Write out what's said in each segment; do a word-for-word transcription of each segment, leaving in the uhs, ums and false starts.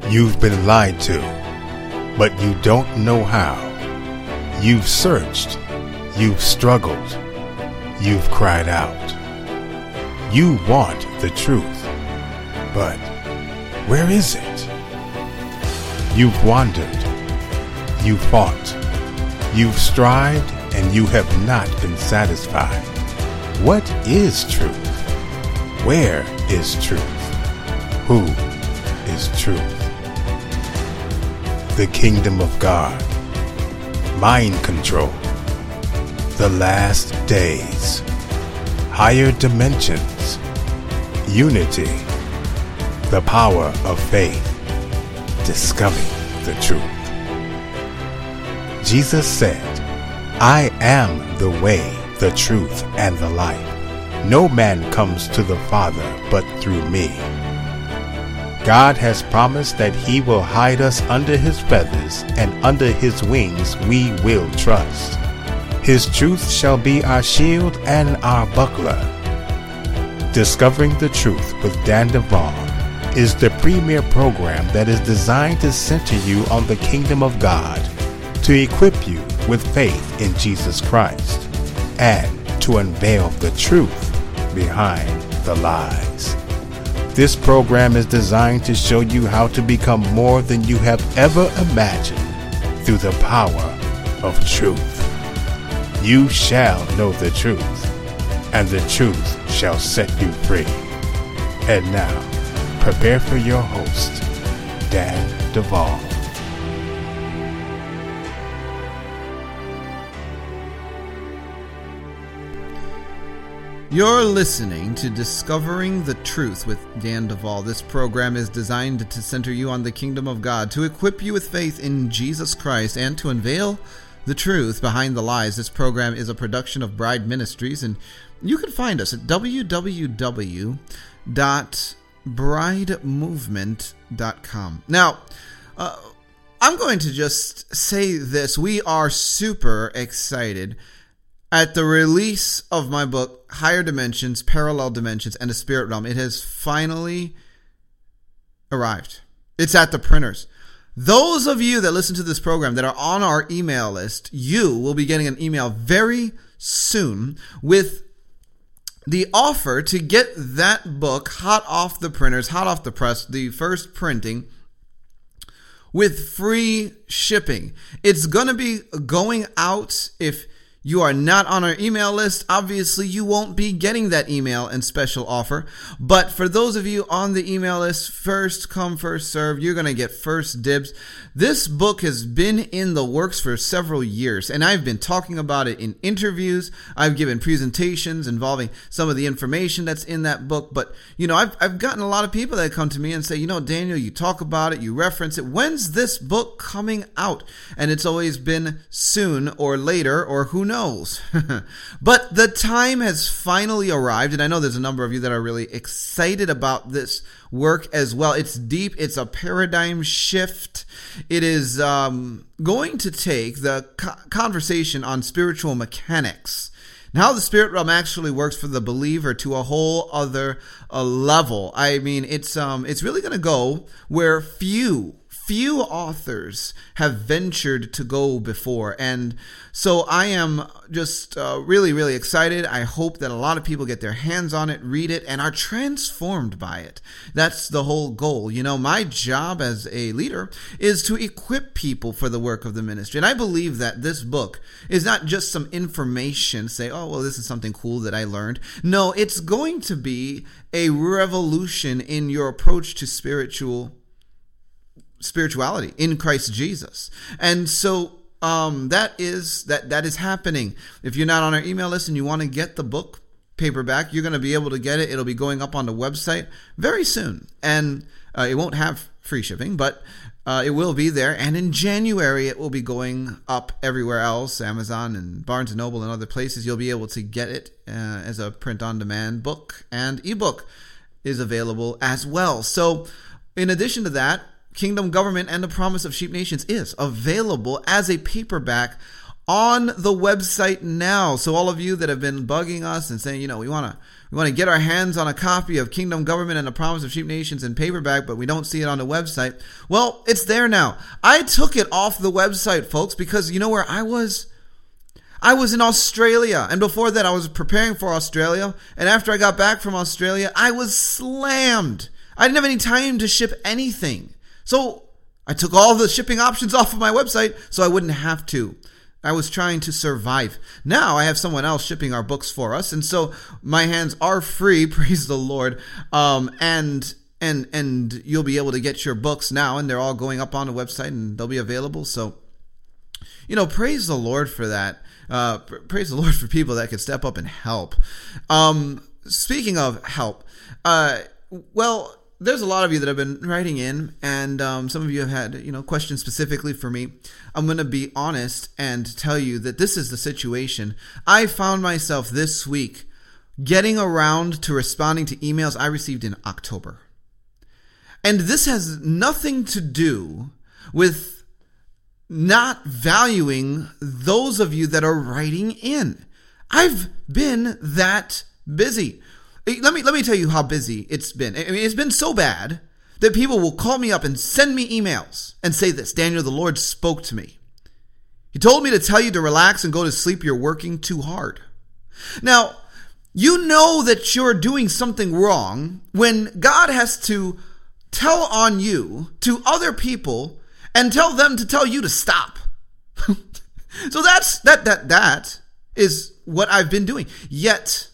You've been lied to, but you don't know how. You've searched, you've struggled, you've cried out. You want the truth, but where is it? You've wandered, you fought, you've strived, and you have not been satisfied. What is truth? Where is truth? Who is truth? The kingdom of God, mind control, the last days, higher dimensions, unity, the power of faith, discovering the truth. Jesus said, I am the way, the truth, and the life. No man comes to the Father but through me. God has promised that he will hide us under his feathers, and under his wings we will trust. His truth shall be our shield and our buckler. Discovering the Truth with Dan Duvall is the premier program that is designed to center you on the kingdom of God, to equip you with faith in Jesus Christ, and to unveil the truth behind the lies. This program is designed to show you how to become more than you have ever imagined through the power of truth. You shall know the truth, and the truth shall set you free. And now, prepare for your host, Dan Duvall. You're listening to Discovering the Truth with Dan Duvall. This program is designed to center you on the kingdom of God, to equip you with faith in Jesus Christ, and to unveil the truth behind the lies. This program is a production of Bride Ministries, and you can find us at w w w dot bride movement dot com. Now, uh, I'm going to just say this. We are super excited at the release of my book, Higher Dimensions, Parallel Dimensions, and the Spirit Realm. It has finally arrived. It's at the printers. Those of you that listen to this program that are on our email list, you will be getting an email very soon with the offer to get that book hot off the printers, hot off the press, the first printing, with free shipping. It's going to be going out. If you are not on our email list, obviously you won't be getting that email and special offer. But for those of you on the email list, first come, first serve, you're going to get first dibs. This book has been in the works for several years, and I've been talking about it in interviews. I've given presentations involving some of the information that's in that book. But, you know, I've, I've gotten a lot of people that come to me and say, you know, Daniel, you talk about it, you reference it. When's this book coming out? And it's always been soon or later, or who knows. Knows. But the time has finally arrived, and I know there's a number of you that are really excited about this work as well. It's deep. It's a paradigm shift. It is um, going to take the co- conversation on spiritual mechanics and how the spirit realm actually works for the believer to a whole other uh, level. I mean, it's um, it's really going to go where few Few authors have ventured to go before. And so I am just uh, really, really excited. I hope that a lot of people get their hands on it, read it, and are transformed by it. That's the whole goal. You know, my job as a leader is to equip people for the work of the ministry. And I believe that this book is not just some information, say, oh, well, this is something cool that I learned. No, it's going to be a revolution in your approach to spiritual spirituality in Christ Jesus. And so um, that is that that is happening. If you're not on our email list and you want to get the book paperback, you're going to be able to get it. It'll be going up on the website very soon. And uh, it won't have free shipping, but uh, it will be there. And in January, it will be going up everywhere else, Amazon and Barnes and Noble and other places. You'll be able to get it uh, as a print-on-demand book, and ebook is available as well. So in addition to that, Kingdom Government and the Promise of Sheep Nations is available as a paperback on the website now. So all of you that have been bugging us and saying, you know, we want to We want to get our hands on a copy of Kingdom Government and the Promise of Sheep Nations in paperback, but we don't see it on the website. Well, it's there now. I took it off the website, folks, because you know where I was? I was in Australia, and before that I was preparing for Australia, and after I got back from Australia, I was slammed. I didn't have any time to ship anything. So I took all the shipping options off of my website so I wouldn't have to. I was trying to survive. Now I have someone else shipping our books for us, and so my hands are free, praise the Lord, um, and and and you'll be able to get your books now, and they're all going up on the website, and they'll be available. So, you know, praise the Lord for that. Uh, praise the Lord for people that could step up and help. Um, speaking of help, uh, well, there's a lot of you that have been writing in, and um, some of you have had, you know, questions specifically for me. I'm going to be honest and tell you that this is the situation. I found myself this week getting around to responding to emails I received in October. And this has nothing to do with not valuing those of you that are writing in. I've been that busy. Let me let me tell you how busy it's been. I mean, it's been so bad that people will call me up and send me emails and say this: Daniel, the Lord spoke to me. He told me to tell you to relax and go to sleep. You're working too hard. Now, you know that you're doing something wrong when God has to tell on you to other people and tell them to tell you to stop. So that's that that that is what I've been doing. Yet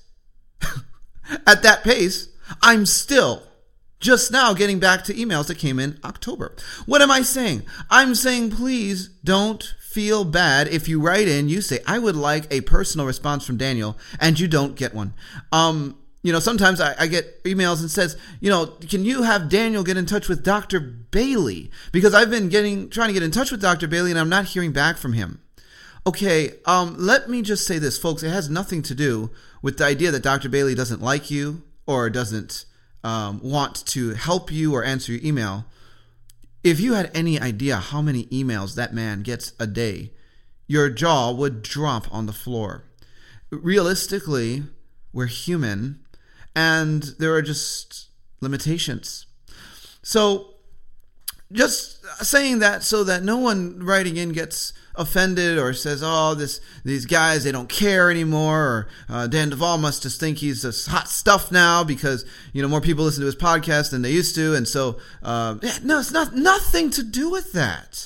at that pace, I'm still just now getting back to emails that came in October. What am I saying? I'm saying, please don't feel bad if you write in, you say, I would like a personal response from Daniel, and you don't get one. Um, you know, sometimes I, I get emails and says, you know, can you have Daniel get in touch with Doctor Bailey? Because I've been getting trying to get in touch with Doctor Bailey, and I'm not hearing back from him. Okay, um, let me just say this, folks. It has nothing to do with the idea that Doctor Bailey doesn't like you or doesn't um, want to help you or answer your email. If you had any idea how many emails that man gets a day, your jaw would drop on the floor. Realistically, we're human, and there are just limitations. So, just saying that so that no one writing in gets offended or says, oh, this these guys, they don't care anymore, or uh, Dan Duvall must just think he's this hot stuff now because, you know, more people listen to his podcast than they used to, and so uh, yeah, no, it's not nothing to do with that.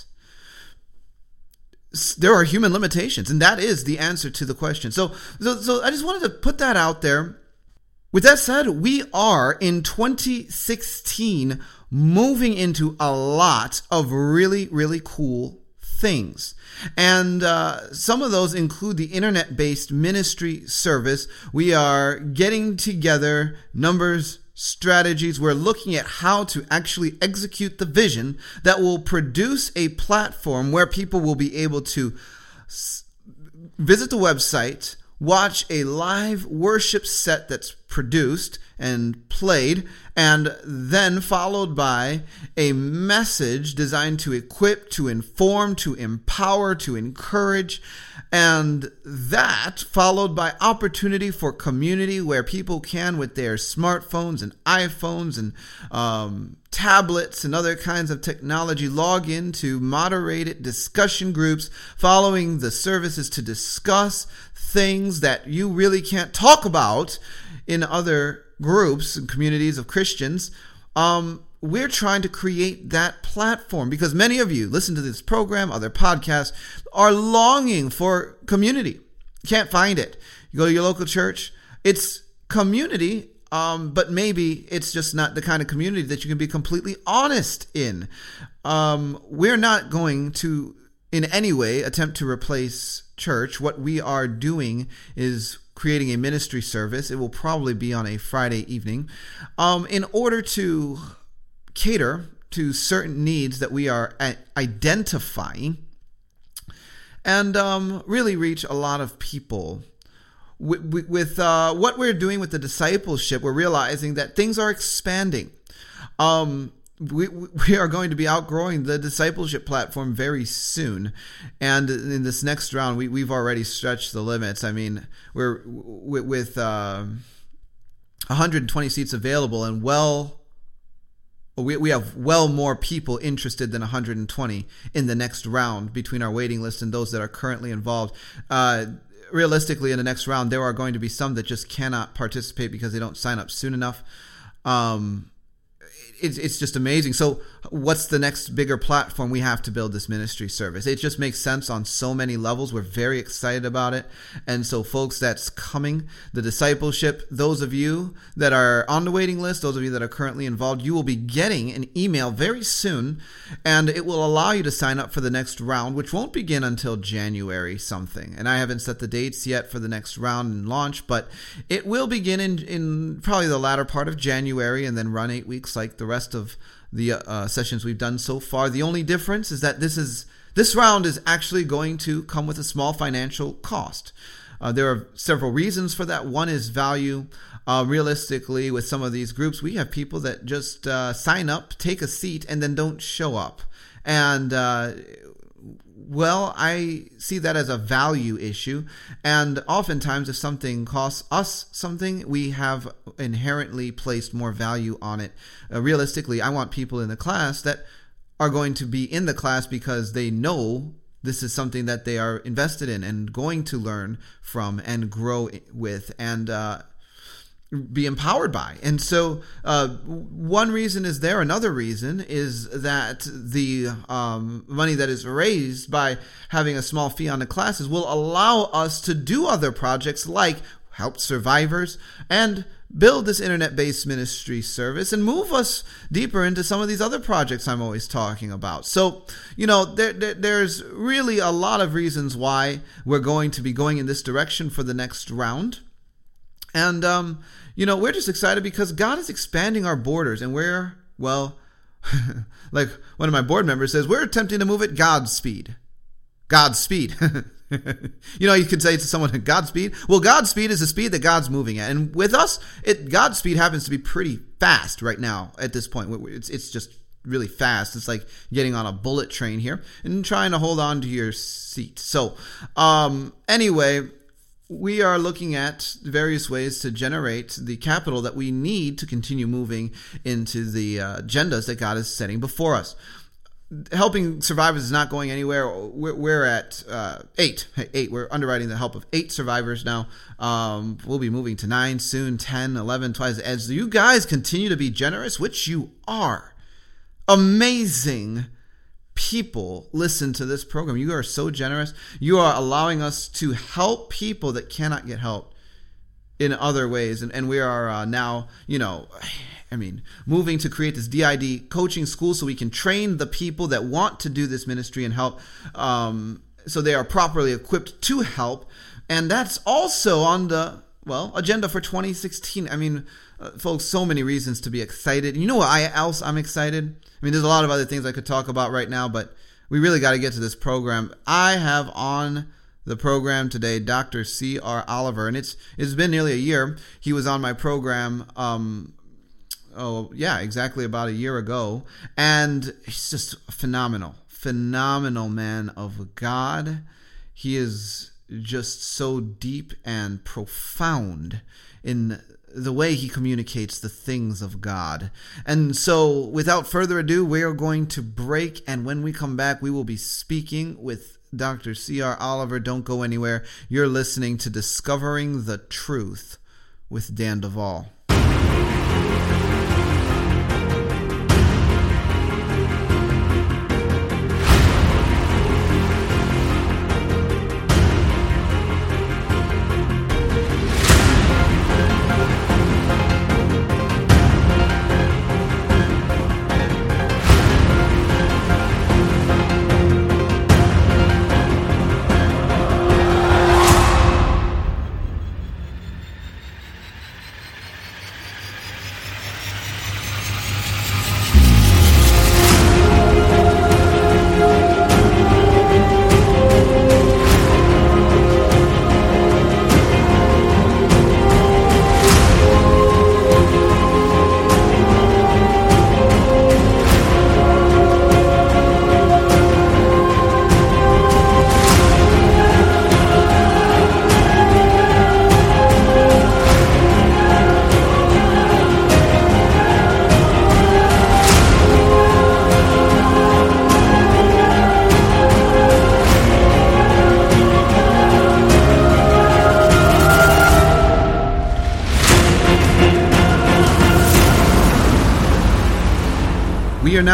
There are human limitations, and that is the answer to the question. So, so, so I just wanted to put that out there. With that said, we are in twenty sixteen moving into a lot of really, really cool things. And uh, some of those include the internet-based ministry service. We are getting together numbers, strategies. We're looking at how to actually execute the vision that will produce a platform where people will be able to s- visit the website, watch a live worship set that's produced and played, and then followed by a message designed to equip, to inform, to empower, to encourage, and that followed by opportunity for community where people can, with their smartphones and iPhones and um, tablets and other kinds of technology, log into moderated discussion groups following the services to discuss things that you really can't talk about in other groups and communities of Christians. Um, we're trying to create that platform because many of you listen to this program, other podcasts, are longing for community. You can't find it. You go to your local church, it's community, um, but maybe it's just not the kind of community that you can be completely honest in. Um, we're not going to in any way attempt to replace church. What we are doing is creating a ministry service. It will probably be on a Friday evening um, in order to cater to certain needs that we are a- identifying and um, really reach a lot of people. With, with uh, what we're doing with the discipleship, we're realizing that things are expanding. Um, we we are going to be outgrowing the discipleship platform very soon, and in this next round, we we've already stretched the limits. I mean, we're with, with uh, one hundred twenty seats available, and well, we we have well more people interested than one hundred twenty in the next round between our waiting list and those that are currently involved. Uh, realistically, in the next round, there are going to be some that just cannot participate because they don't sign up soon enough. Um, It's, it's just amazing. So what's the next bigger platform? We have to build this ministry service. It just makes sense on so many levels. We're very excited about it. And so folks, that's coming. The discipleship, those of you that are on the waiting list, those of you that are currently involved, you will be getting an email very soon, and it will allow you to sign up for the next round, which won't begin until January something. And I haven't set the dates yet for the next round and launch, but it will begin in, in probably the latter part of January and then run eight weeks like the rest of the uh, sessions we've done so far. The only difference is that this is this round is actually going to come with a small financial cost. Uh, there are several reasons for that. One is value. Uh, realistically, with some of these groups, we have people that just uh, sign up, take a seat, and then don't show up. And uh, well, I see that as a value issue. And oftentimes, if something costs us something, we have inherently placed more value on it. Uh, realistically, I want people in the class that are going to be in the class because they know this is something that they are invested in and going to learn from and grow with and uh, be empowered by. And so uh, one reason is there. Another reason is that the um, money that is raised by having a small fee on the classes will allow us to do other projects like help survivors and build this internet-based ministry service and move us deeper into some of these other projects I'm always talking about. So, you know, there, there, there's really a lot of reasons why we're going to be going in this direction for the next round. And, um, you know, we're just excited because God is expanding our borders, and we're, well, like one of my board members says, we're attempting to move at God's speed. God's speed. You know, you could say to someone, Godspeed. Well, Godspeed is the speed that God's moving at. And with us, it God's speed happens to be pretty fast right now at this point. It's, it's just really fast. It's like getting on a bullet train here and trying to hold on to your seat. So um, anyway, we are looking at various ways to generate the capital that we need to continue moving into the uh, agendas that God is setting before us. Helping survivors is not going anywhere. We're, we're at uh, eight. Eight. We're underwriting the help of eight survivors now. Um, we'll be moving to nine soon, ten, eleven, twice. As you guys continue to be generous, which you are, amazing people listen to this program. You are so generous. You are allowing us to help people that cannot get help in other ways. And, and we are uh, now, you know... I mean, moving to create this D I D coaching school so we can train the people that want to do this ministry and help um, so they are properly equipped to help. And that's also on the, well, agenda for twenty sixteen. I mean, uh, folks, so many reasons to be excited. And you know what I, else I'm excited? I mean, there's a lot of other things I could talk about right now, but we really got to get to this program. I have on the program today Doctor C R Oliver, and it's it's been nearly a year. He was on my program um Oh, yeah, exactly about a year ago. And he's just a phenomenal, phenomenal man of God. He is just so deep and profound in the way he communicates the things of God. And so, without further ado, we are going to break. And when we come back, we will be speaking with Doctor C R Oliver. Don't go anywhere. You're listening to Discovering the Truth with Dan Duvall.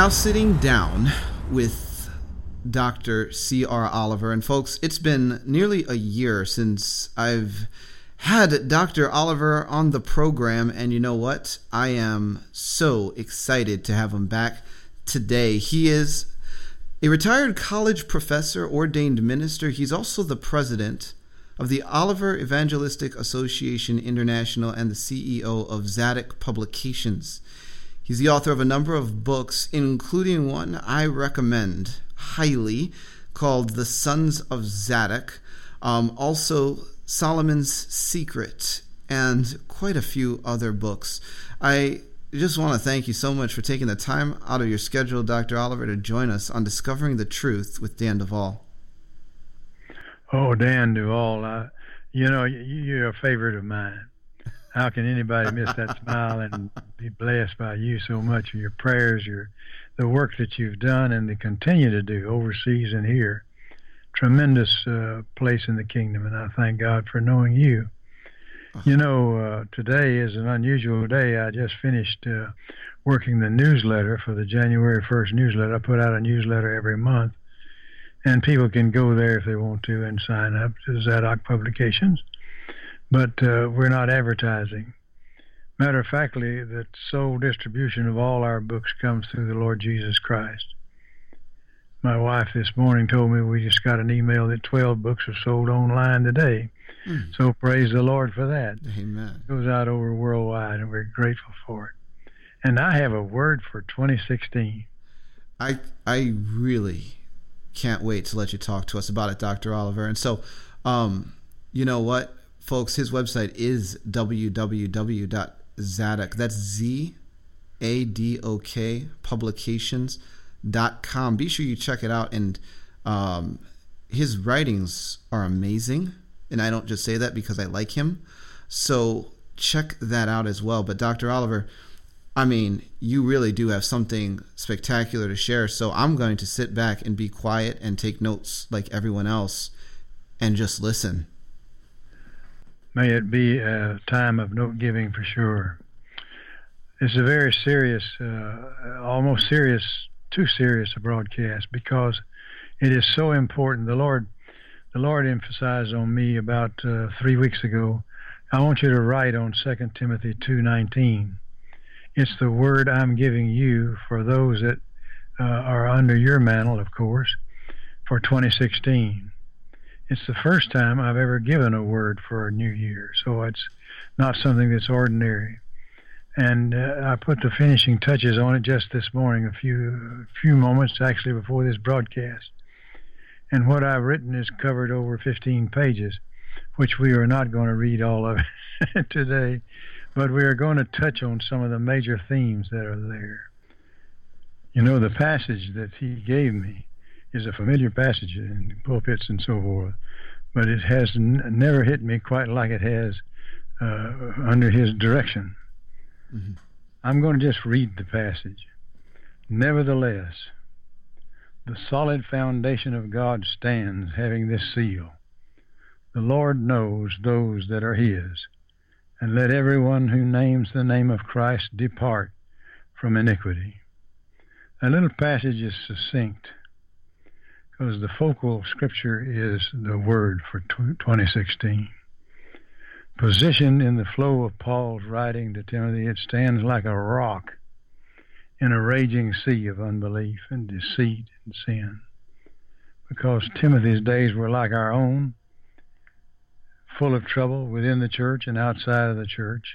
now sitting down with Doctor C R. Oliver. And folks, it's been nearly a year since I've had Doctor Oliver on the program, and you know what? I am so excited to have him back today. He is a retired college professor, ordained minister. He's also the president of the Oliver Evangelistic Association International and the C E O of Zadok Publications. He's the author of a number of books, including one I recommend highly called The Sons of Zadok, um, also Solomon's Secret, and quite a few other books. I just want to thank you so much for taking the time out of your schedule, Doctor Oliver, to join us on Discovering the Truth with Dan Duvall. Oh, Dan Duvall, I, you know, you're a favorite of mine. How can anybody miss that smile and be blessed by you so much? Your prayers, your the work that you've done and to continue to do overseas and here. Tremendous uh, place in the kingdom, and I thank God for knowing you. You know, uh, today is an unusual day. I just finished uh, working the newsletter for the January first newsletter. I put out a newsletter every month, and people can go there if they want to and sign up to Zadok Publications. But uh, we're not advertising. Matter of factly, the sole distribution of all our books comes through the Lord Jesus Christ. My wife this morning told me we just got an email that twelve books are sold online today. Mm. So praise the Lord for that. Amen. It goes out over worldwide, and we're grateful for it. And I have a word for twenty sixteen. I I really can't wait to let you talk to us about it, Doctor Oliver. And so, um, you know what, folks, his website is w w w dot zadok, that's Z A D O K, publications dot com. Be sure you check it out. And um, his writings are amazing. And I don't just say that because I like him. So check that out as well. But Doctor Oliver, I mean, you really do have something spectacular to share. So I'm going to sit back and be quiet and take notes like everyone else and just listen. May it be a time of note giving for sure. It's a very serious, uh, almost serious, too serious a broadcast because it is so important. The Lord The Lord emphasized on me about uh, three weeks ago, I want you to write on Second Timothy two nineteen. It's the word I'm giving you for those that uh, are under your mantle, of course, for twenty sixteen. It's the first time I've ever given a word for a new year, so it's not something that's ordinary. And uh, I put the finishing touches on it just this morning, a few, few moments actually before this broadcast. And what I've written is covered over fifteen pages, which we are not going to read all of it today, but we are going to touch on some of the major themes that are there. You know, the passage that he gave me is a familiar passage in pulpits and so forth, but it has n- never hit me quite like it has uh, under his direction. Mm-hmm. I'm going to just read the passage. Nevertheless, the solid foundation of God stands, having this seal. The Lord knows those that are his, and let everyone who names the name of Christ depart from iniquity. That little passage is succinct, because the focal scripture is the word for twenty sixteen. Positioned in the flow of Paul's writing to Timothy, it stands like a rock in a raging sea of unbelief and deceit and sin. Because Timothy's days were like our own, full of trouble within the church and outside of the church.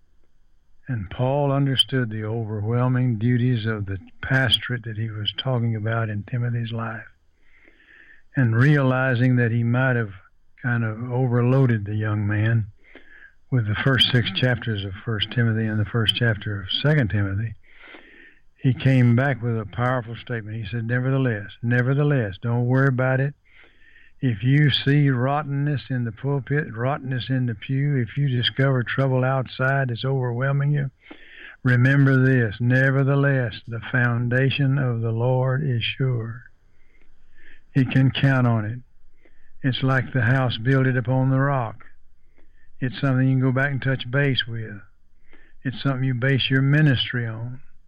And Paul understood the overwhelming duties of the pastorate that he was talking about in Timothy's life. And realizing that he might have kind of overloaded the young man with the first six chapters of First Timothy and the first chapter of Second Timothy, he came back with a powerful statement. He said, nevertheless, nevertheless, don't worry about it. If you see rottenness in the pulpit, rottenness in the pew, if you discover trouble outside that's overwhelming you, remember this, nevertheless, the foundation of the Lord is sure. He can count on it. It's like the house builded upon the rock. It's something you can go back and touch base with. It's something you base your ministry on.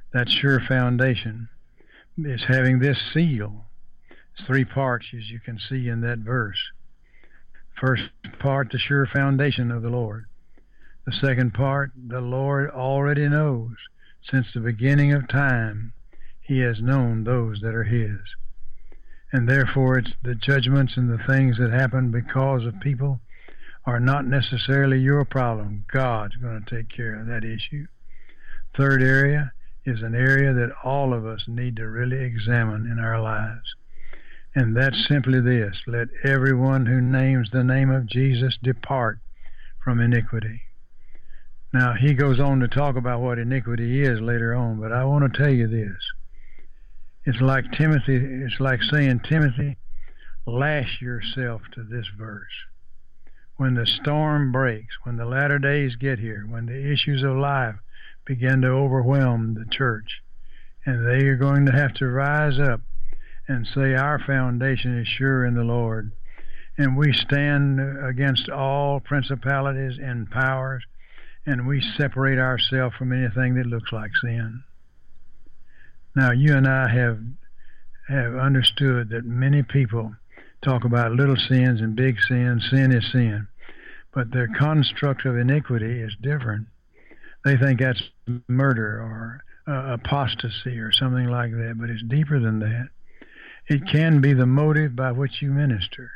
That sure foundation is having this seal. It's three parts, as you can see in that verse. First part, the sure foundation of the Lord. The second part, the Lord already knows. Since the beginning of time, he has known those that are his. And therefore, it's the judgments and the things that happen because of people are not necessarily your problem. God's going to take care of that issue. Third area is an area that all of us need to really examine in our lives. And that's simply this: let everyone who names the name of Jesus depart from iniquity. Now, he goes on to talk about what iniquity is later on, but I want to tell you this. It's like Timothy, it's like saying, Timothy, lash yourself to this verse. When the storm breaks, when the latter days get here, when the issues of life begin to overwhelm the church, and they are going to have to rise up and say, our foundation is sure in the Lord, and we stand against all principalities and powers, and we separate ourselves from anything that looks like sin. Now, you and I have have understood that many people talk about little sins and big sins. Sin is sin. But their construct of iniquity is different. They think that's murder or uh, apostasy or something like that, but it's deeper than that. It can be the motive by which you minister.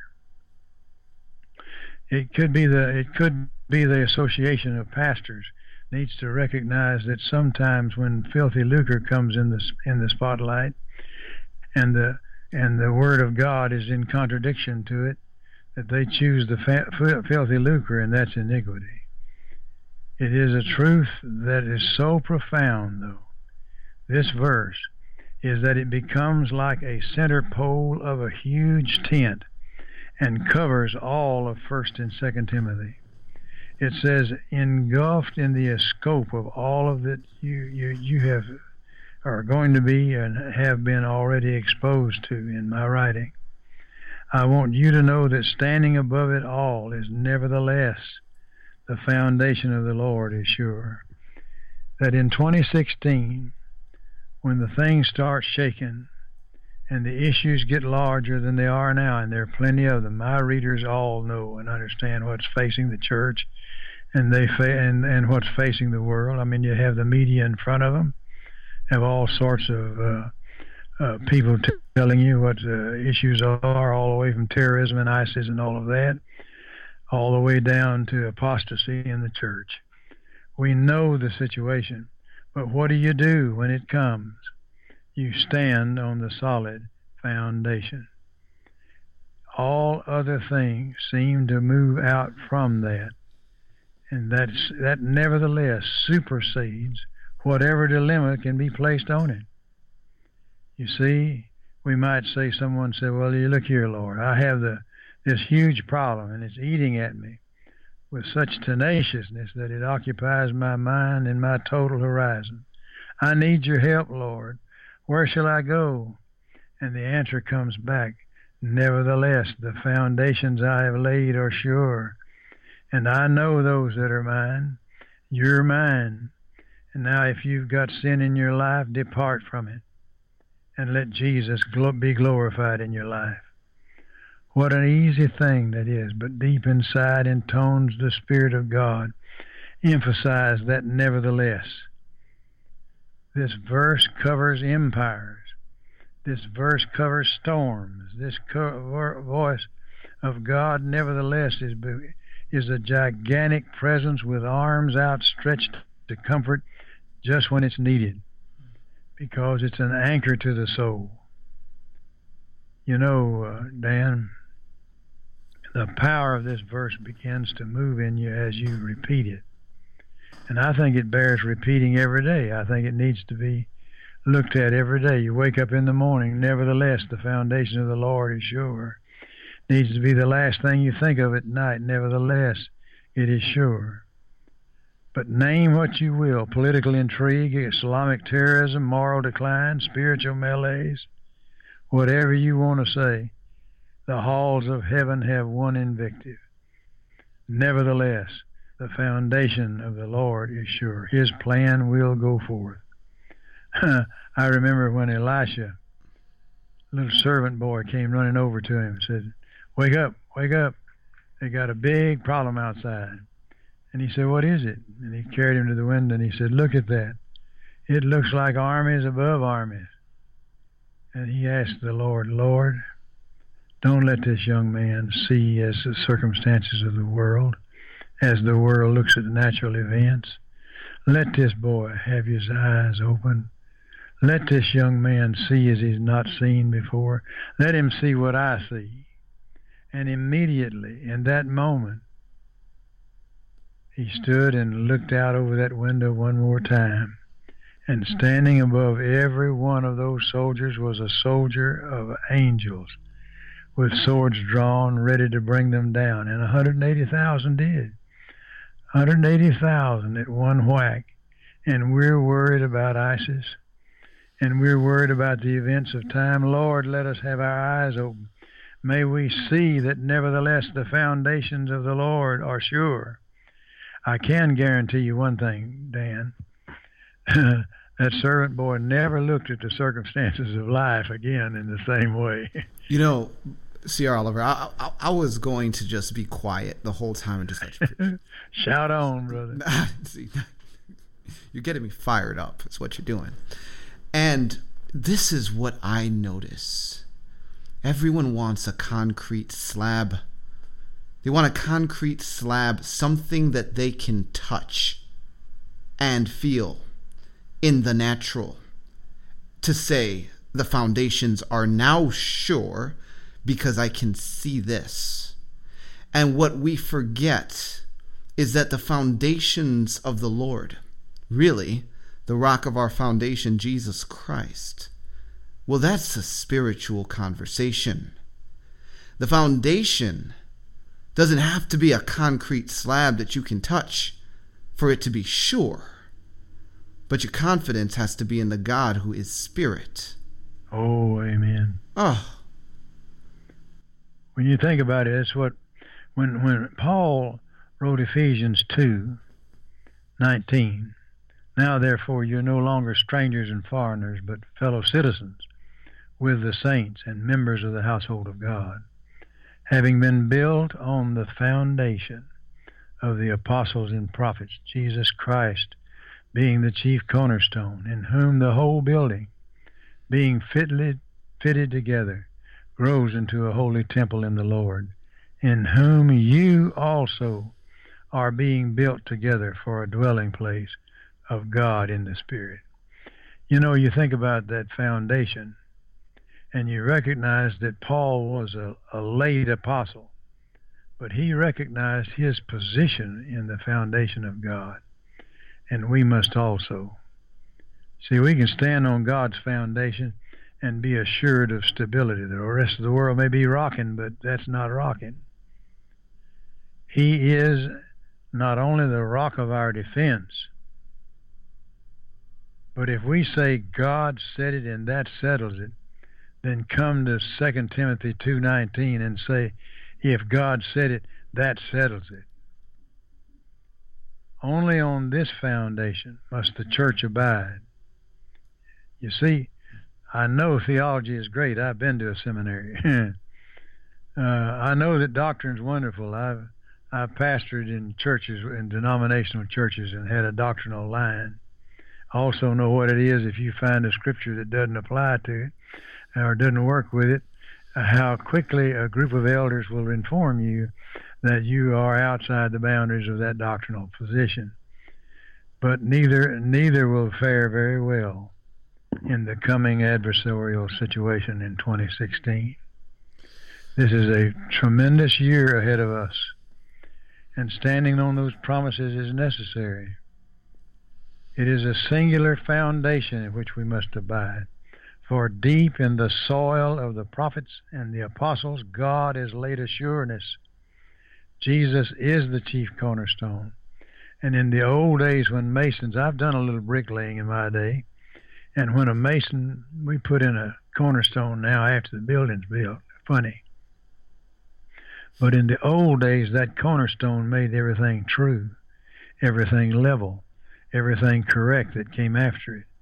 It could be the it could be the association of pastors needs to recognize that sometimes when filthy lucre comes in the in the spotlight, and the and the word of God is in contradiction to it, that they choose the fa- filthy lucre, and that's iniquity. It is a truth that is so profound, though. This verse is that it becomes like a center pole of a huge tent and covers all of First and Second Timothy. It says, engulfed in the scope of all of that you, you, you have are going to be and have been already exposed to in my writing. I want you to know that standing above it all is nevertheless the foundation of the Lord is sure. That in twenty sixteen, when the things start shaking and the issues get larger than they are now, and there are plenty of them, my readers all know and understand what's facing the church and they fa- and, and what's facing the world. I mean, you have the media in front of them, have all sorts of uh, uh, people t- telling you what the issues are, all the way from terrorism and ISIS and all of that, all the way down to apostasy in the church. We know the situation, but what do you do when it comes? You stand on the solid foundation. All other things seem to move out from that, and that's, that nevertheless supersedes whatever dilemma can be placed on it. You see, we might say, someone said, well, you look here, Lord, I have the this huge problem, and it's eating at me with such tenaciousness that it occupies my mind and my total horizon. I need your help, Lord. Where shall I go? And the answer comes back, nevertheless, the foundations I have laid are sure, and I know those that are mine. You're mine. And now if you've got sin in your life, depart from it, and let Jesus be glorified in your life. What an easy thing that is, but deep inside, in tones the Spirit of God emphasize that nevertheless. This verse covers empires. This verse covers storms. This co- voice of God, nevertheless, is, is a gigantic presence with arms outstretched to comfort just when it's needed, because it's an anchor to the soul. You know, uh, Dan, the power of this verse begins to move in you as you repeat it. And I think it bears repeating every day. I think it needs to be looked at every day. You wake up in the morning, nevertheless, the foundation of the Lord is sure. It needs to be the last thing you think of at night, nevertheless, it is sure. But name what you will, political intrigue, Islamic terrorism, moral decline, spiritual malaise, whatever you want to say, the halls of heaven have one invective. Nevertheless, the foundation of the Lord is sure. His plan will go forth. I remember when Elisha, little servant boy, came running over to him and said, "Wake up, wake up. They got a big problem outside." And he said, "What is it?" And he carried him to the window and he said, "Look at that. It looks like armies above armies." And he asked the Lord, "Lord, don't let this young man see as the circumstances of the world, as the world looks at natural events. Let this boy have his eyes open. Let this young man see as he's not seen before. Let him see what I see." And immediately, in that moment, he stood and looked out over that window one more time. And standing above every one of those soldiers was a soldier of angels with swords drawn, ready to bring them down. And one hundred eighty thousand did. one hundred eighty thousand at one whack. And we're worried about ISIS. And we're worried about the events of time. Lord, let us have our eyes open. May we see that nevertheless the foundations of the Lord are sure. I can guarantee you one thing, Dan. That servant boy never looked at the circumstances of life again in the same way. You know, C R. Oliver, I, I, I was going to just be quiet the whole time and just let you preach. Shout on, brother. See, you're getting me fired up. That's what you're doing. And this is what I notice. Everyone wants a concrete slab. They want a concrete slab, something that they can touch and feel in the natural, to say the foundations are now sure because I can see this. And what we forget is that the foundations of the Lord, really, the rock of our foundation, Jesus Christ, well, that's a spiritual conversation. The foundation doesn't have to be a concrete slab that you can touch for it to be sure. But your confidence has to be in the God who is spirit. Oh, amen. Oh. When you think about it, it's what, when, when Paul wrote Ephesians two nineteen, "Now therefore you're no longer strangers and foreigners, but fellow citizens with the saints and members of the household of God, having been built on the foundation of the apostles and prophets, Jesus Christ being the chief cornerstone, in whom the whole building, being fitly fitted together, grows into a holy temple in the Lord, in whom you also are being built together for a dwelling place of God in the Spirit." You know, you think about that foundation, and you recognize that Paul was a, a late apostle, but he recognized his position in the foundation of God. And we must also. See, we can stand on God's foundation and be assured of stability. The rest of the world may be rocking, but that's not rocking. He is not only the rock of our defense, but if we say God said it and that settles it, then come to Second Timothy two nineteen and say, if God said it, that settles it. Only on this foundation must the church abide. You see, I know theology is great. I've been to a seminary. uh, I know that doctrine's wonderful. I've I've pastored in churches, in denominational churches, and had a doctrinal line. I also know what it is if you find a scripture that doesn't apply to it or doesn't work with it, how quickly a group of elders will inform you that you are outside the boundaries of that doctrinal position. But neither neither will fare very well in the coming adversarial situation in twenty sixteen. This is a tremendous year ahead of us, and standing on those promises is necessary. It is a singular foundation in which we must abide. For deep in the soil of the prophets and the apostles, God has laid a sureness. Jesus is the chief cornerstone. And in the old days when masons, I've done a little bricklaying in my day, and when a mason, we put in a cornerstone now after the building's built. Funny. But in the old days, that cornerstone made everything true, everything level, everything correct that came after it.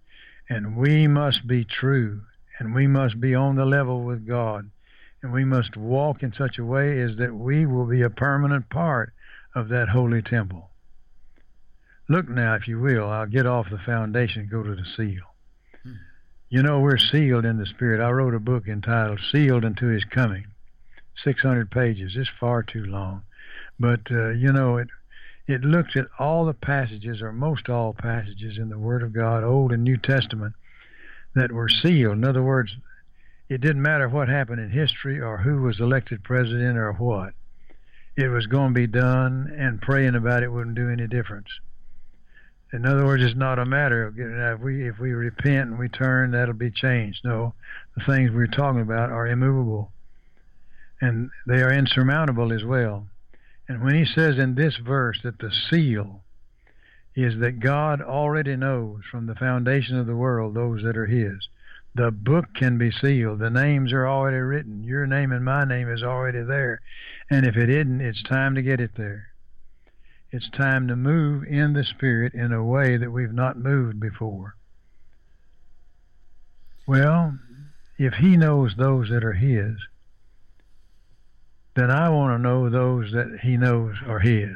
And we must be true, and we must be on the level with God, and we must walk in such a way as that we will be a permanent part of that holy temple. Look now, if you will, I'll get off the foundation and go to the seal. Hmm. You know, we're sealed in the Spirit. I wrote a book entitled Sealed Unto His Coming. six hundred pages. It's far too long. But, uh, you know, it it looks at all the passages, or most all passages in the Word of God, Old and New Testament, that were sealed. In other words, it didn't matter what happened in history or who was elected president or what. It was going to be done, and praying about it wouldn't do any difference. In other words, it's not a matter of getting out. If we, if we repent and we turn, that'll be changed. No, the things we're talking about are immovable, and they are insurmountable as well. And when he says in this verse that the seal is that God already knows from the foundation of the world those that are his. The book can be sealed. The names are already written. Your name and my name is already there. And if it isn't, it's time to get it there. It's time to move in the Spirit in a way that we've not moved before. Well, if he knows those that are his, then I want to know those that he knows are his.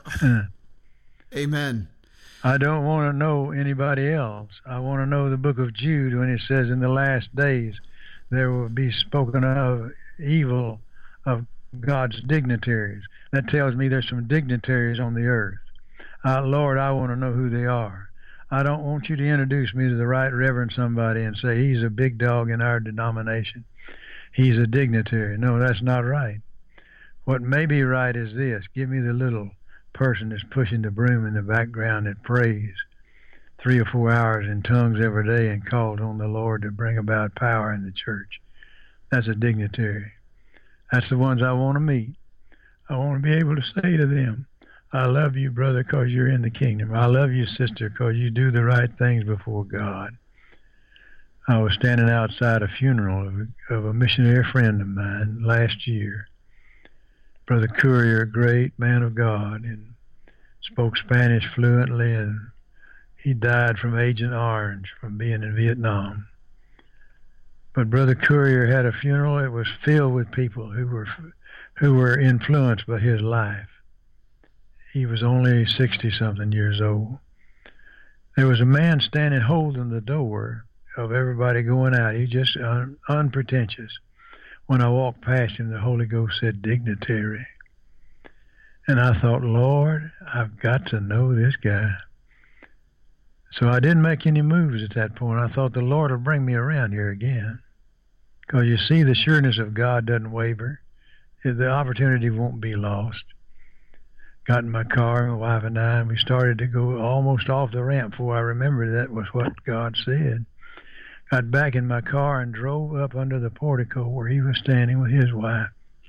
Amen. I don't want to know anybody else. I want to know the book of Jude when it says in the last days there will be spoken of evil of God's dignitaries. That tells me there's some dignitaries on the earth. Uh, Lord, I want to know who they are. I don't want you to introduce me to the right reverend somebody and say he's a big dog in our denomination. He's a dignitary. No, that's not right. What may be right is this. Give me the little person that's pushing the broom in the background that prays three or four hours in tongues every day and calls on the Lord to bring about power in the church. That's a dignitary. That's the ones I want to meet. I want to be able to say to them, I love you, brother, because you're in the kingdom. I love you, sister, because you do the right things before God. I was standing outside a funeral of a, of a missionary friend of mine last year. Brother Courier, a great man of God, and spoke Spanish fluently, and he died from Agent Orange, from being in Vietnam. But Brother Courier had a funeral. It was filled with people who were who were influenced by his life. He was only sixty-something years old. There was a man standing holding the door of everybody going out. He just un, unpretentious. When I walked past him, the Holy Ghost said, dignitary. And I thought, Lord, I've got to know this guy. So I didn't make any moves at that point. I thought the Lord will bring me around here again. Because you see, the sureness of God doesn't waver. The opportunity won't be lost. Got in my car, my wife and I, and we started to go almost off the ramp before I remembered that was what God said. Got back in my car and drove up under the portico where he was standing with his wife.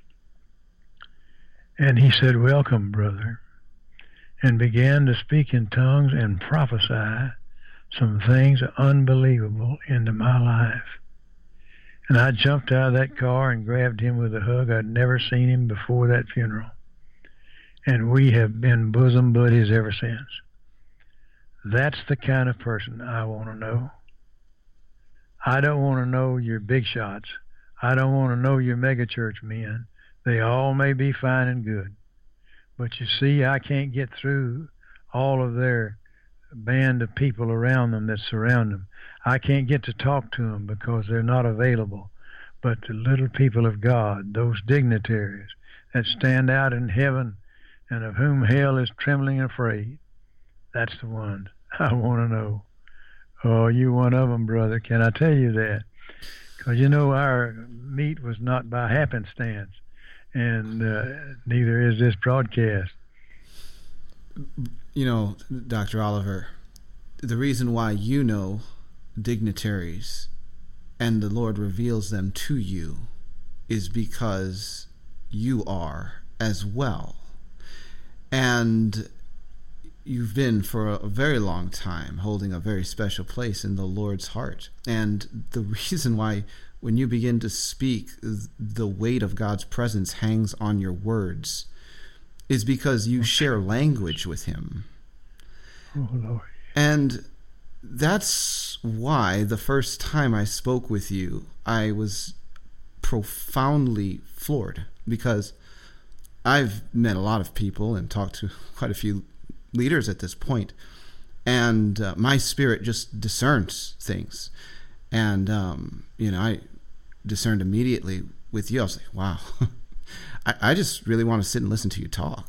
And he said, welcome, brother, and began to speak in tongues and prophesy some things unbelievable into my life. And I jumped out of that car and grabbed him with a hug. I'd never seen him before that funeral. And we have been bosom buddies ever since. That's the kind of person I want to know. I don't want to know your big shots. I don't want to know your megachurch men. They all may be fine and good. But you see, I can't get through all of their band of people around them that surround them. I can't get to talk to them because they're not available. But the little people of God, those dignitaries that stand out in heaven and of whom hell is trembling and afraid, that's the ones I want to know. Oh, you one of them, brother. Can I tell you that? Because, you know, our meet was not by happenstance, and uh, neither is this broadcast. You know, Doctor Oliver, the reason why you know dignitaries and the Lord reveals them to you is because you are as well. And you've been for a very long time holding a very special place in the Lord's heart. And the reason why when you begin to speak, the weight of God's presence hangs on your words is because you share language with him. Oh, Lord. And that's why the first time I spoke with you, I was profoundly floored, because I've met a lot of people and talked to quite a few leaders at this point, and uh, my spirit just discerns things. And, um, you know, I discerned immediately with you. I was like, wow, I, I just really want to sit and listen to you talk.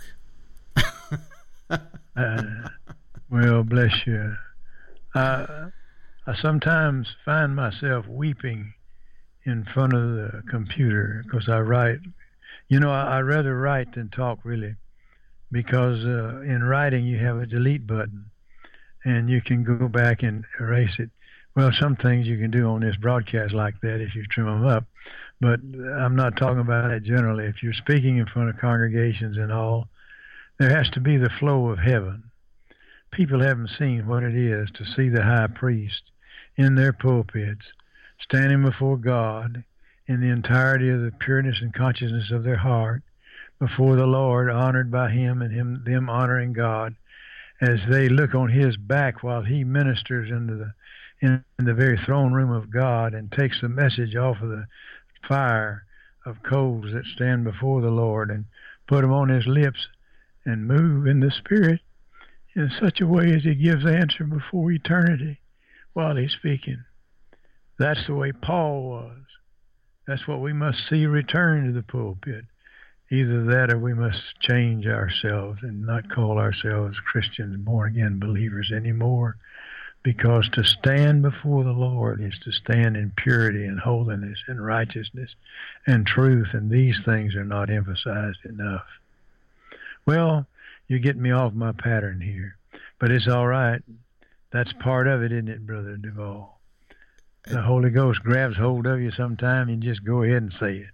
uh, well, bless you. Uh, I sometimes find myself weeping in front of the computer because I write. You know, I, I rather write than talk, really, because uh, in writing you have a delete button, and you can go back and erase it. Well, some things you can do on this broadcast like that if you trim them up, but I'm not talking about that generally. If you're speaking in front of congregations and all, there has to be the flow of heaven. People haven't seen what it is to see the high priest in their pulpits, standing before God in the entirety of the pureness and consciousness of their heart, before the Lord, honored by him and him, them honoring God, as they look on his back while he ministers into the in the very throne room of God and takes the message off of the fire of coals that stand before the Lord and put them on his lips and move in the Spirit in such a way as he gives the answer before eternity while he's speaking. That's the way Paul was. That's what we must see return to the pulpit. Either that or we must change ourselves and not call ourselves Christians, born-again believers anymore, because to stand before the Lord is to stand in purity and holiness and righteousness and truth, and these things are not emphasized enough. Well, you get me off my pattern here, but it's all right. That's part of it, isn't it, Brother Duvall? The Holy Ghost grabs hold of you sometime, you just go ahead and say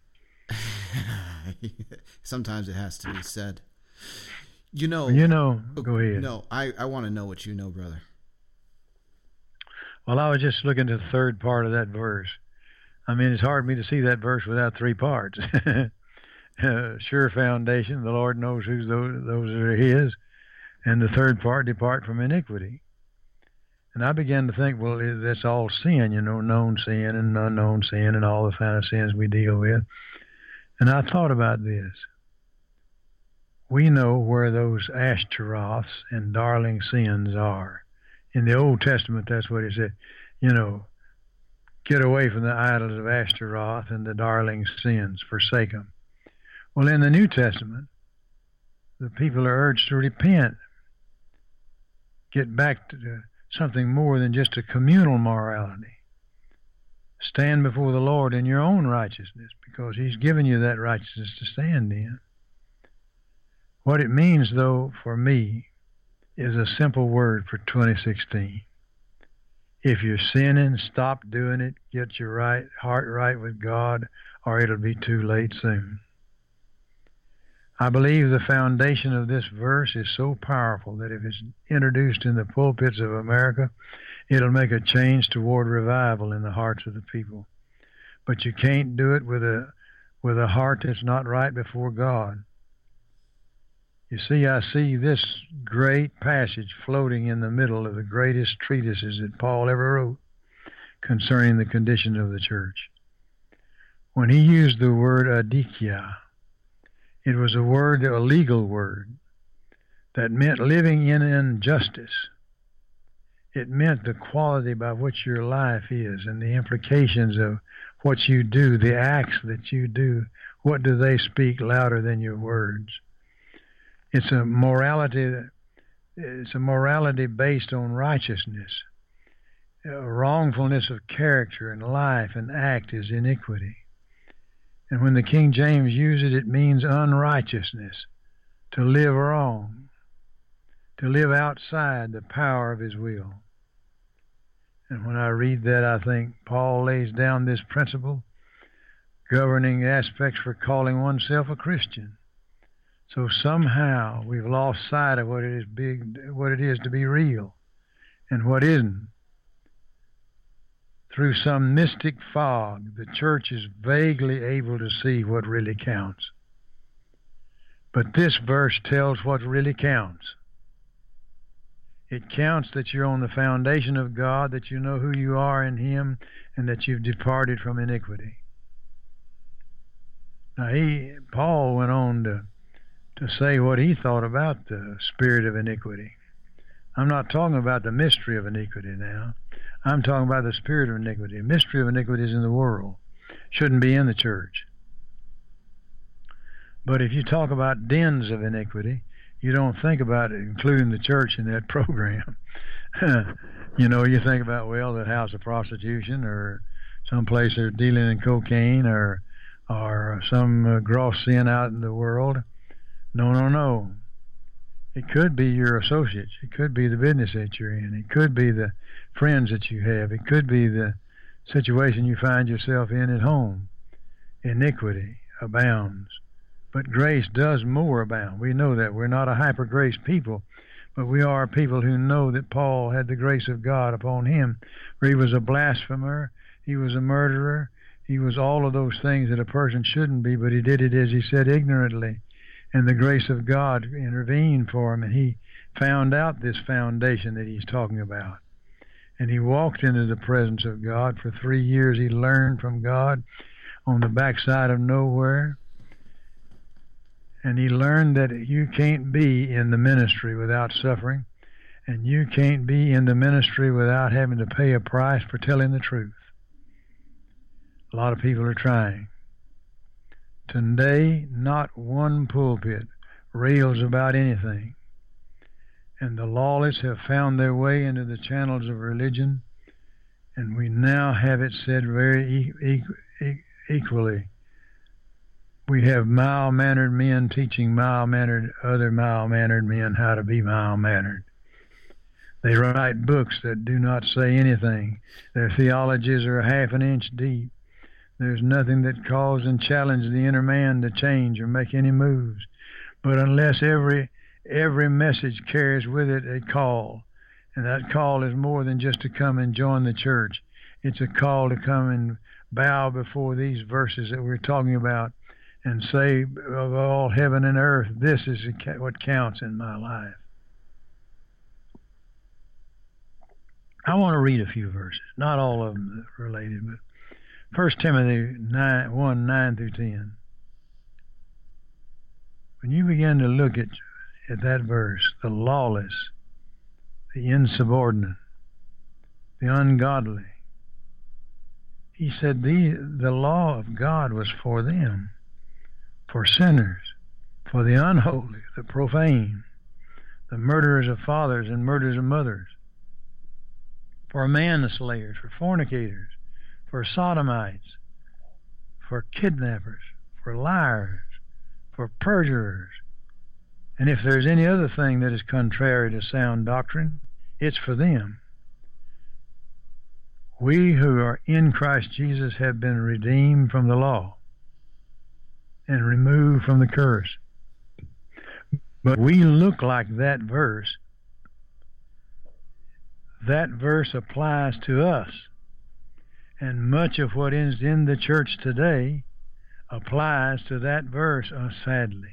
it. Sometimes it has to be said. You know, well, you know, go ahead. No, I, I want to know what you know, brother. Well, I was just looking at the third part of that verse. I mean, it's hard for me to see that verse without three parts. uh, sure foundation, the Lord knows who's those, those are his. And the third part, depart from iniquity. And I began to think, well, that's all sin, you know, known sin and unknown sin and all the kind of sins we deal with. And I thought about this. We know where those Ashtaroths and darling sins are. In the Old Testament, that's what it said. You know, get away from the idols of Ashtaroth and the darling sins, forsake them. Well, in the New Testament, the people are urged to repent, get back to something more than just a communal morality. Stand before the Lord in your own righteousness, because he's given you that righteousness to stand in. What it means, though, for me, is a simple word for twenty sixteen. If you're sinning, stop doing it, get your right heart right with God, or it'll be too late soon. I believe the foundation of this verse is so powerful that if it's introduced in the pulpits of America, it'll make a change toward revival in the hearts of the people. But you can't do it with a with a heart that's not right before God. You see, I see this great passage floating in the middle of the greatest treatises that Paul ever wrote concerning the condition of the church. When he used the word adikia, it was a word, a legal word, that meant living in injustice. It meant the quality by which your life is and the implications of what you do, the acts that you do. What do they speak louder than your words? It's a morality, it's a morality based on righteousness. A wrongfulness of character and life and act is iniquity. And when the King James uses it, it means unrighteousness, to live wrong, to live outside the power of his will. And when I read that, I think Paul lays down this principle governing aspects for calling oneself a Christian. So somehow we've lost sight of what it is big, what it is to be real and what isn't. Through some mystic fog, the church is vaguely able to see what really counts. But this verse tells what really counts. It counts that you're on the foundation of God, that you know who you are in Him, and that you've departed from iniquity. Now, he, Paul went on to, to say what he thought about the spirit of iniquity. I'm not talking about the mystery of iniquity now. I'm talking about the spirit of iniquity. The mystery of iniquity is in the world. Shouldn't be in the church. But if you talk about dens of iniquity, you don't think about it, including the church in that program. You know, you think about, well, the house of prostitution, or some place they're dealing in cocaine, or or some uh, gross sin out in the world. No, no, no. It could be your associates. It could be the business that you're in. It could be the friends that you have. It could be the situation you find yourself in at home. Iniquity abounds. But grace does more abound. We know that. We're not a hyper-grace people, but we are people who know that Paul had the grace of God upon him, where he was a blasphemer, he was a murderer, he was all of those things that a person shouldn't be, but he did it, as he said, ignorantly. And the grace of God intervened for him, and he found out this foundation that he's talking about. And he walked into the presence of God. For three years he learned from God on the backside of nowhere. And he learned that you can't be in the ministry without suffering, and you can't be in the ministry without having to pay a price for telling the truth. A lot of people are trying. Today, not one pulpit rails about anything, and the lawless have found their way into the channels of religion, and we now have it said very e- e- equally. We have mild-mannered men teaching mild-mannered other mild-mannered men how to be mild-mannered. They write books that do not say anything. Their theologies are half an inch deep. There's nothing that calls and challenges the inner man to change or make any moves. But unless every every message carries with it a call, and that call is more than just to come and join the church. It's a call to come and bow before these verses that we're talking about and say, of all heaven and earth, this is what counts in my life. I want to read a few verses, not all of them related, but First Timothy nine, one, nine through ten. When you begin to look at, at that verse, the lawless, the insubordinate, the ungodly, he said the, the law of God was for them, for sinners, for the unholy, the profane, the murderers of fathers and murderers of mothers, for manslayers, for fornicators, for sodomites, for kidnappers, for liars, for perjurers. And if there's any other thing that is contrary to sound doctrine, it's for them. We who are in Christ Jesus have been redeemed from the law and removed from the curse. But we look like that verse. That verse applies to us. And much of what is in the church today applies to that verse, uh, sadly.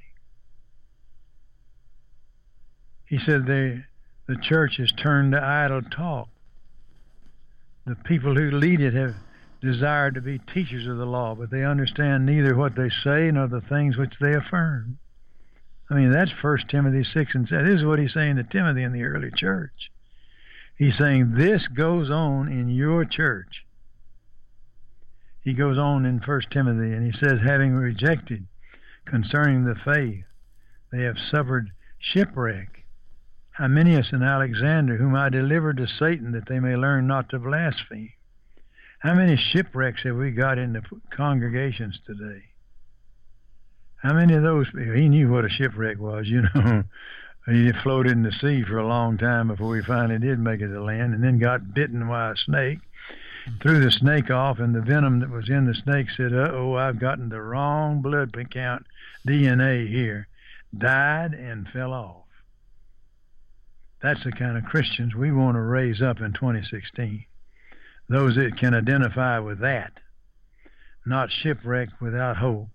He said the, the church is turned to idle talk. The people who lead it have desired to be teachers of the law, but they understand neither what they say nor the things which they affirm. I mean, that's First Timothy six and seven. This is what he's saying to Timothy in the early church. He's saying this goes on in your church. He goes on in First Timothy, and he says, having rejected concerning the faith, they have suffered shipwreck. Hymenaeus and Alexander, whom I delivered to Satan, that they may learn not to blaspheme. How many shipwrecks have we got in the congregations today? How many of those people? He knew what a shipwreck was, you know. He floated in the sea for a long time before he finally did make it to land, and then got bitten by a snake. Threw the snake off, and the venom that was in the snake said, uh-oh, I've gotten the wrong blood count D N A here. Died and fell off. That's the kind of Christians we want to raise up in twenty sixteen. Those that can identify with that, not shipwrecked without hope.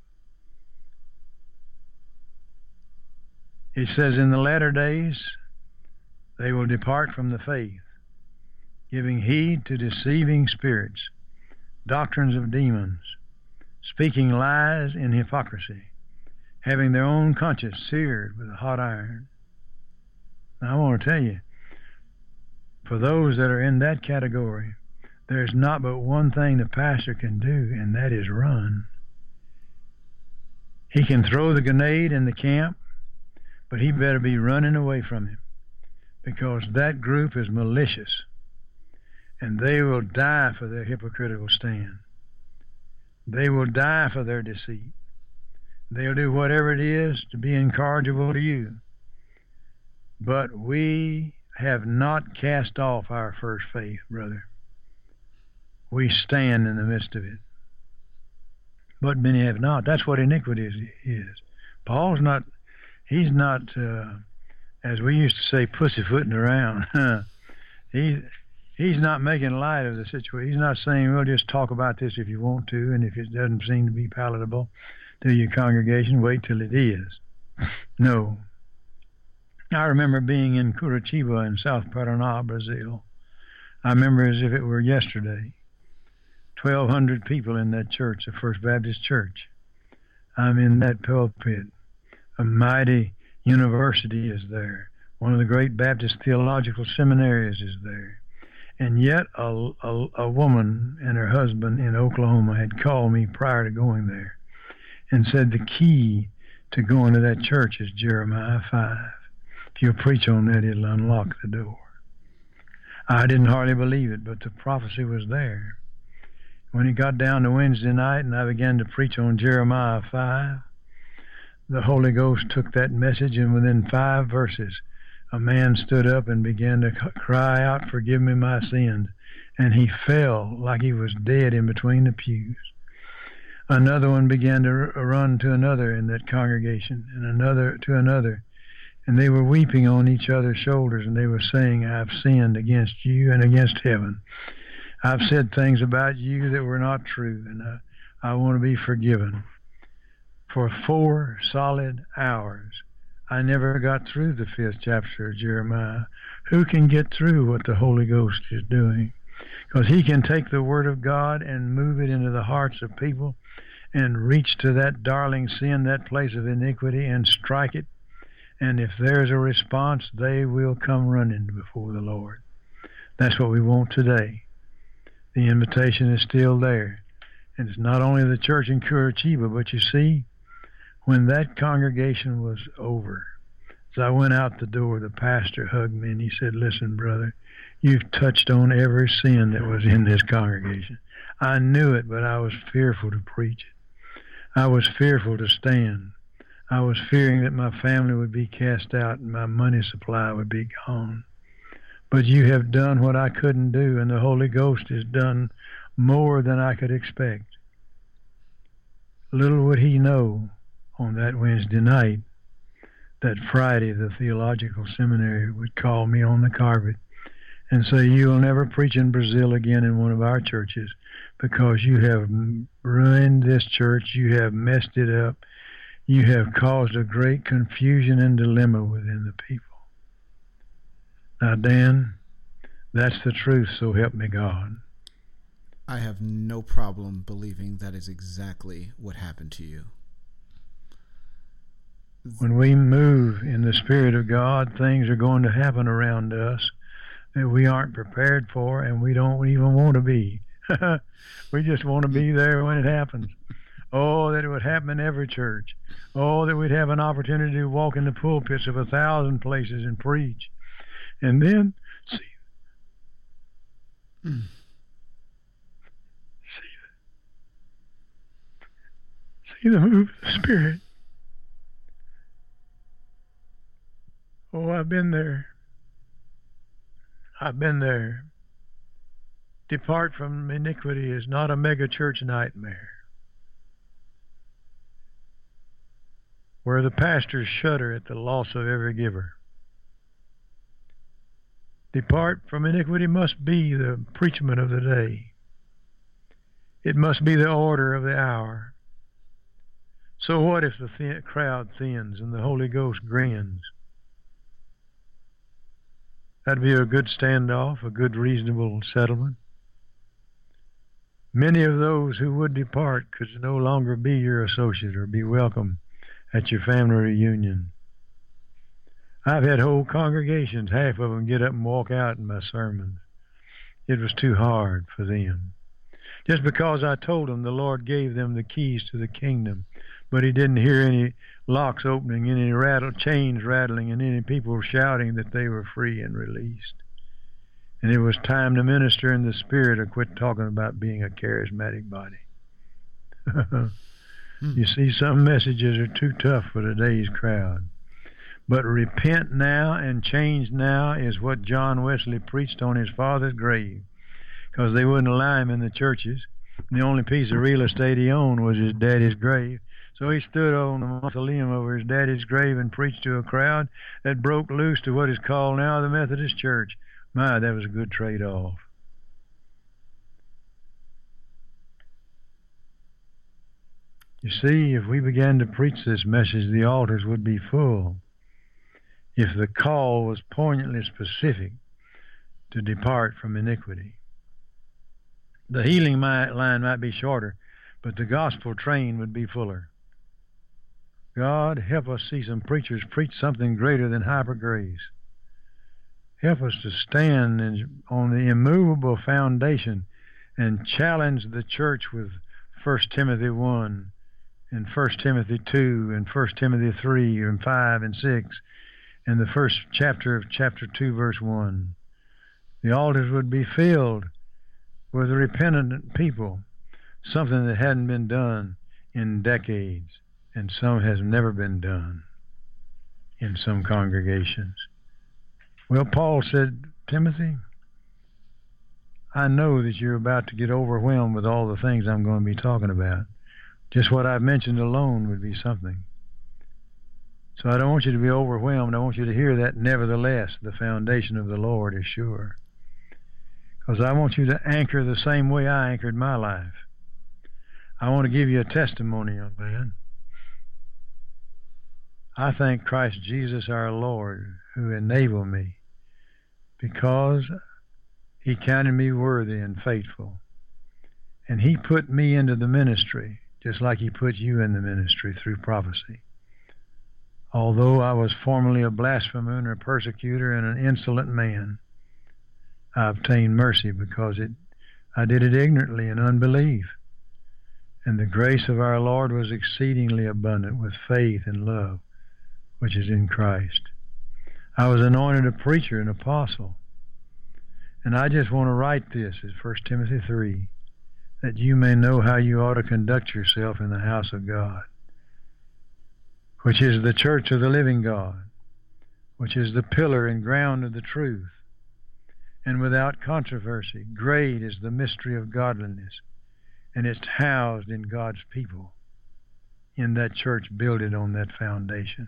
It says in the latter days, They will depart from the faith, giving heed to deceiving spirits, doctrines of demons, speaking lies in hypocrisy, having their own conscience seared with a hot iron. Now, I want to tell you, for those that are in that category, there's not but one thing the pastor can do, and that is run. He can throw the grenade in the camp, but he better be running away from him, because that group is malicious, and they will die for their hypocritical stand. They will die for their deceit. They'll do whatever it is to be incorrigible to you. But we have not cast off our first faith, brother. We stand in the midst of it. But many have not. That's what iniquity is. is. Paul's not, he's not, uh, as we used to say, pussyfooting around. he, he's not making light of the situation. He's not saying, well, just talk about this if you want to, and if it doesn't seem to be palatable to your congregation, wait till it is. No. I remember being in Curitiba in South Paraná, Brazil. I remember as if it were yesterday. twelve hundred people in that church, the First Baptist Church. I'm in that pulpit. A mighty university is there. One of the great Baptist theological seminaries is there. And yet a, a, a woman and her husband in Oklahoma had called me prior to going there and said the key to going to that church is Jeremiah five. If you'll preach on that, it'll unlock the door. I didn't hardly believe it, but the prophecy was there. When it got down to Wednesday night and I began to preach on Jeremiah five, the Holy Ghost took that message, and within five verses, a man stood up and began to cry out, "Forgive me my sins." And he fell like he was dead in between the pews. Another one began to run to another in that congregation, and another to another. And they were weeping on each other's shoulders, and they were saying, "I've sinned against you and against heaven. I've said things about you that were not true, and I, I want to be forgiven." For four solid hours, I never got through the fifth chapter of Jeremiah. Who can get through what the Holy Ghost is doing? Because he can take the Word of God and move it into the hearts of people and reach to that darling sin, that place of iniquity, and strike it. And if there's a response, they will come running before the Lord. That's what we want today. The invitation is still there. And it's not only the church in Curitiba, but you see, when that congregation was over, as I went out the door, the pastor hugged me and he said, "Listen, brother, you've touched on every sin that was in this congregation." I knew it, but I was fearful to preach it. I was fearful to stand. I was fearing that my family would be cast out and my money supply would be gone. But you have done what I couldn't do, and the Holy Ghost has done more than I could expect. Little would he know on that Wednesday night that Friday the theological seminary would call me on the carpet and say, "You'll never preach in Brazil again in one of our churches because you have ruined this church, you have messed it up, you have caused a great confusion and dilemma within the people." Now, Dan, that's the truth, so help me God. I have no problem believing that is exactly what happened to you. When we move in the Spirit of God, things are going to happen around us that we aren't prepared for, and we don't even want to be. We just want to be there when it happens. Oh, that it would happen in every church. Oh, that we'd have an opportunity to walk in the pulpits of a thousand places and preach. And then see, mm. see, see the move of the Spirit. Oh, I've been there. I've been there. Depart from iniquity is not a mega church nightmare, where the pastors shudder at the loss of every giver. Depart from iniquity must be the preachment of the day. It must be the order of the hour. So what if the thin crowd thins and the Holy Ghost grins? That'd be a good standoff, a good reasonable settlement. Many of those who would depart could no longer be your associate or be welcome at your family reunion. I've had whole congregations, half of them get up and walk out in my sermons. It was too hard for them. Just because I told them the Lord gave them the keys to the kingdom, but he didn't hear any locks opening, any rattle, chains rattling, and any people shouting that they were free and released. And it was time to minister in the Spirit or quit talking about being a charismatic body. hmm. You see, some messages are too tough for today's crowd. But repent now and change now is what John Wesley preached on his father's grave, because they wouldn't allow him in the churches. The only piece of real estate he owned was his daddy's grave. So he stood on the mausoleum over his daddy's grave and preached to a crowd that broke loose to what is called now the Methodist Church. My, that was a good trade-off. You see, if we began to preach this message, the altars would be full. If the call was poignantly specific to depart from iniquity. The healing line might be shorter, but the gospel train would be fuller. God, help us see some preachers preach something greater than hyper grace. Help us to stand in, on the immovable foundation and challenge the church with First Timothy one and First Timothy two and First Timothy three and five and six and the first chapter of chapter two, verse one. The altars would be filled with repentant people, something that hadn't been done in decades, and some has never been done in some congregations. Well, Paul said, Timothy, I know that you're about to get overwhelmed with all the things I'm going to be talking about. Just what I've mentioned alone would be something. So I don't want you to be overwhelmed. I want you to hear that nevertheless, the foundation of the Lord is sure. Because I want you to anchor the same way I anchored my life. I want to give you a testimony, young man. I thank Christ Jesus our Lord, who enabled me, because he counted me worthy and faithful. And he put me into the ministry, just like he put you in the ministry through prophecy. Although I was formerly a blasphemer and a persecutor and an insolent man, I obtained mercy because it, I did it ignorantly in unbelief. And the grace of our Lord was exceedingly abundant with faith and love, which is in Christ. I was anointed a preacher, an apostle. And I just want to write this as First Timothy three, that you may know how you ought to conduct yourself in the house of God, which is the church of the living God, which is the pillar and ground of the truth. And without controversy, great is the mystery of godliness, and it's housed in God's people, in that church builded on that foundation.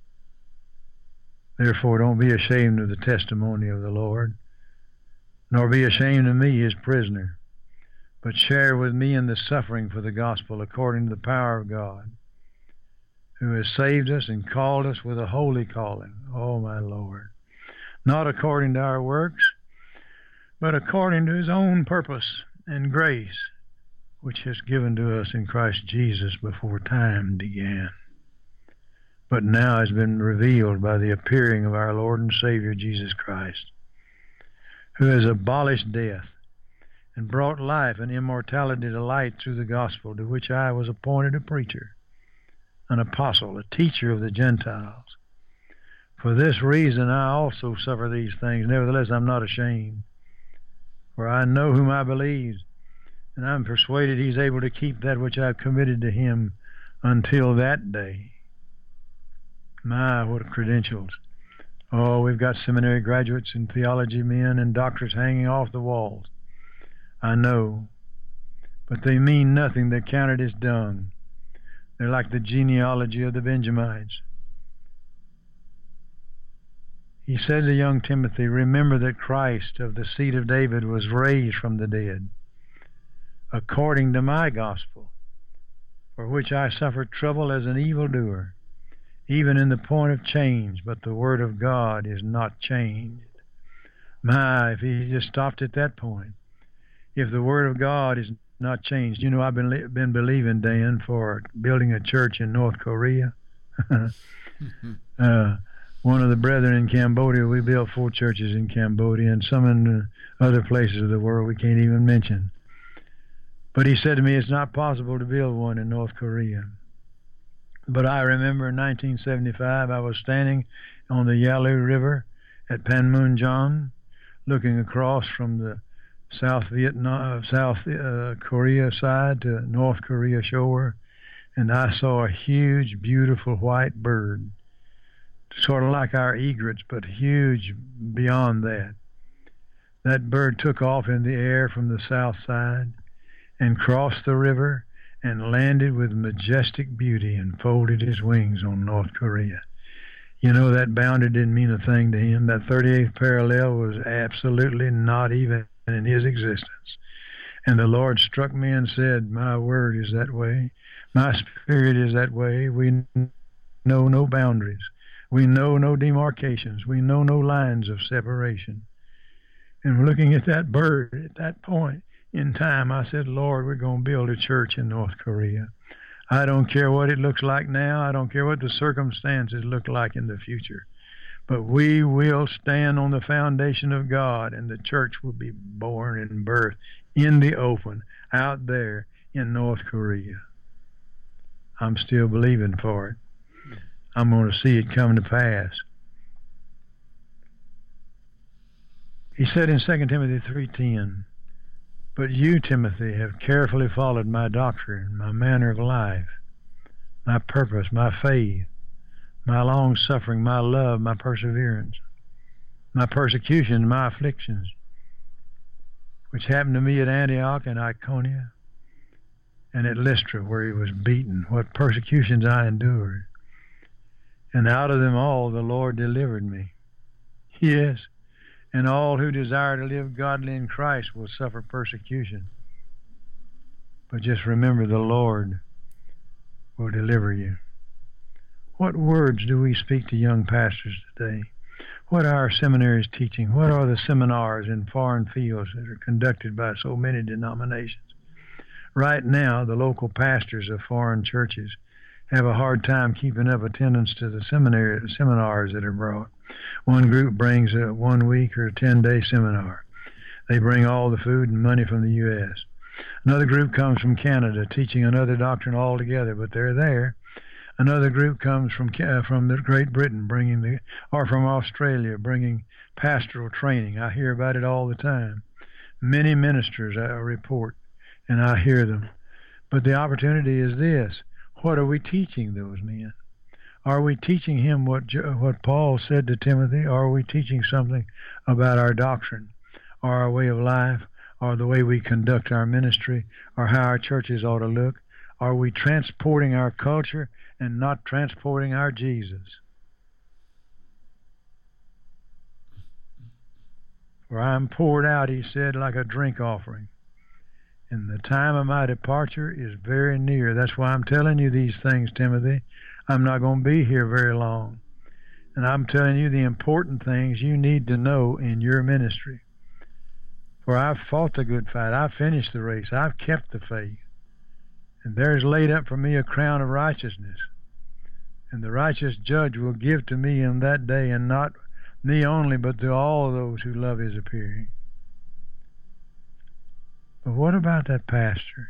Therefore, don't be ashamed of the testimony of the Lord, nor be ashamed of me, his prisoner, but share with me in the suffering for the gospel according to the power of God, who has saved us and called us with a holy calling, oh my Lord, not according to our works, but according to his own purpose and grace, which has given to us in Christ Jesus before time began, but now has been revealed by the appearing of our Lord and Savior Jesus Christ, who has abolished death and brought life and immortality to light through the gospel, to which I was appointed a preacher, an apostle, a teacher of the Gentiles. For this reason I also suffer these things. Nevertheless, I'm not ashamed, for I know whom I believe, and I'm persuaded he's able to keep that which I've committed to him until that day. My, what credentials. Oh, we've got seminary graduates and theology men and doctors hanging off the walls. I know, but they mean nothing. They're counted as dung. They're like the genealogy of the Benjamites. He said to young Timothy, remember that Christ of the seed of David was raised from the dead, according to my gospel, for which I suffered trouble as an evildoer, even in the point of change, but the word of God is not changed. My, if he just stopped at that point. If the Word of God is not changed. You know, I've been been believing, Dan, for building a church in North Korea. uh, one of the brethren in Cambodia, we built four churches in Cambodia and some in other places of the world we can't even mention. But he said to me, it's not possible to build one in North Korea. But I remember in nineteen seventy-five, I was standing on the Yalu River at Panmunjom, looking across from the South Vietnam, South uh, Korea side to North Korea shore, and I saw a huge, beautiful white bird, sort of like our egrets, but huge beyond that. That bird took off in the air from the south side and crossed the river and landed with majestic beauty and folded his wings on North Korea. You know, that boundary didn't mean a thing to him. That thirty-eighth parallel was absolutely not even in his existence. And the Lord struck me and said, my word is that way. My spirit is that way. We know no boundaries. We know no demarcations. We know no lines of separation. And looking at that bird at that point in time, I said, Lord, we're going to build a church in North Korea. I don't care what it looks like now. I don't care what the circumstances look like in the future. But we will stand on the foundation of God, and the church will be born and birthed in the open out there in North Korea. I'm still believing for it. I'm going to see it come to pass. He said in Second Timothy three ten, but you, Timothy, have carefully followed my doctrine, my manner of life, my purpose, my faith, my long-suffering, my love, my perseverance, my persecutions, my afflictions, which happened to me at Antioch and Iconium and at Lystra, where he was beaten, what persecutions I endured. And out of them all the Lord delivered me. Yes, and all who desire to live godly in Christ will suffer persecution. But just remember, the Lord will deliver you. What words do we speak to young pastors today? What are our seminaries teaching? What are the seminars in foreign fields that are conducted by so many denominations? Right now, the local pastors of foreign churches have a hard time keeping up attendance to the seminary seminars that are brought. One group brings a one week or ten day seminar. They bring all the food and money from the U S Another group comes from Canada, teaching another doctrine altogether, but they're there. Another group comes from uh, from the Great Britain, bringing the, or from Australia, bringing pastoral training. I hear about it all the time. Many ministers I report, and I hear them. But the opportunity is this: what are we teaching those men? Are we teaching him what what Paul said to Timothy? Or are we teaching something about our doctrine, or our way of life, or the way we conduct our ministry, or how our churches ought to look? Are we transporting our culture and not transporting our Jesus? For I am poured out, he said, like a drink offering, and the time of my departure is very near. That's why I'm telling you these things, Timothy. I'm not going to be here very long. And I'm telling you the important things you need to know in your ministry. For I've fought the good fight. I've finished the race. I've kept the faith. And there is laid up for me a crown of righteousness. And the righteous judge will give to me in that day, and not me only, but to all those who love his appearing. But what about that pastor?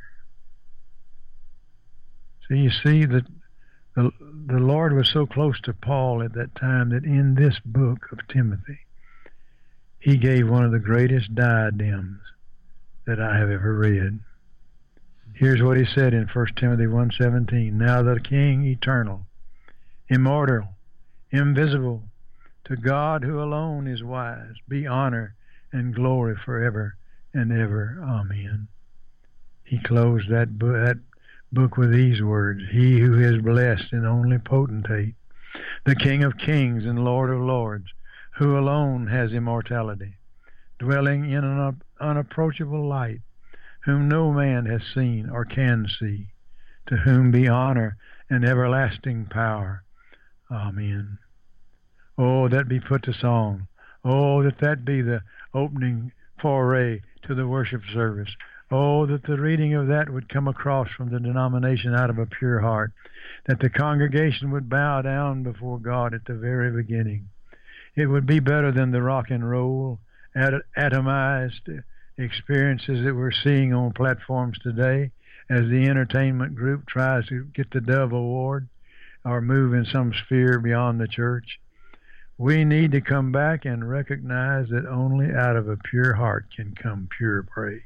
So you see that the, the Lord was so close to Paul at that time that in this book of Timothy, he gave one of the greatest diadems that I have ever read. Here's what he said in First Timothy one seventeen. Now the King eternal, immortal, invisible, to God who alone is wise, be honor and glory forever and ever. Amen. He closed that book, that book with these words: He who is blessed and only potentate, the King of kings and Lord of lords, who alone has immortality, dwelling in an unapproachable light, whom no man has seen or can see, to whom be honor and everlasting power. Amen. Oh, that be put to song. Oh, that that be the opening foray to the worship service. Oh, that the reading of that would come across from the denomination out of a pure heart, that the congregation would bow down before God at the very beginning. It would be better than the rock and roll, at- atomized experiences that we're seeing on platforms today as the entertainment group tries to get the Dove Award or move in some sphere beyond the church. We need to come back and recognize that only out of a pure heart can come pure praise.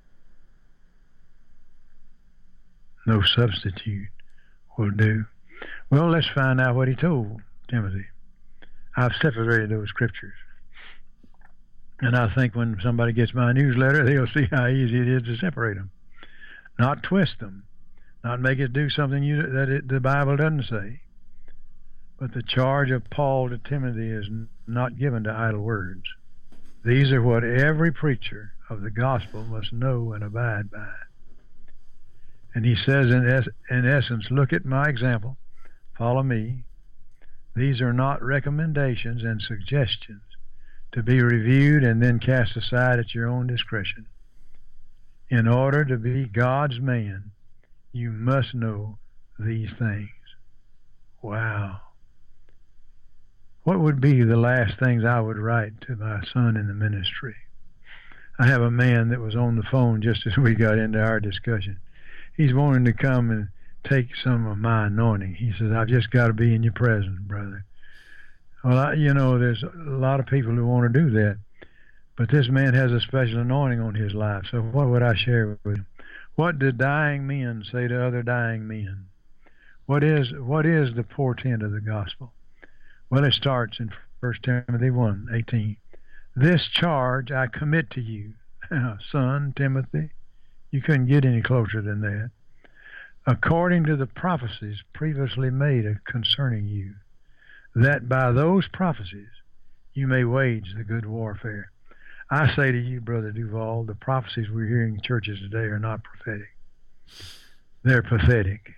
No substitute will do. Well, let's find out what he told Timothy. I've separated those scriptures. And I think when somebody gets my newsletter, they'll see how easy it is to separate them. Not twist them. Not make it do something you, that it, the Bible doesn't say. But the charge of Paul to Timothy is not given to idle words. These are what every preacher of the gospel must know and abide by. And he says, in, es- in essence, look at my example, follow me. These are not recommendations and suggestions to be reviewed and then cast aside at your own discretion. In order to be God's man, you must know these things. Wow. What would be the last things I would write to my son in the ministry? I have a man that was on the phone just as we got into our discussion. He's wanting to come and take some of my anointing. He says, I've just got to be in your presence, brother. Well, I, you know, there's a lot of people who want to do that. But this man has a special anointing on his life. So what would I share with him? What do dying men say to other dying men? What is what is the portent of the gospel? Well, it starts in First Timothy one eighteen. This charge I commit to you, son Timothy. You couldn't get any closer than that. According to the prophecies previously made concerning you, that by those prophecies you may wage the good warfare. I say to you, Brother Duval, the prophecies we're hearing in churches today are not prophetic. They're pathetic.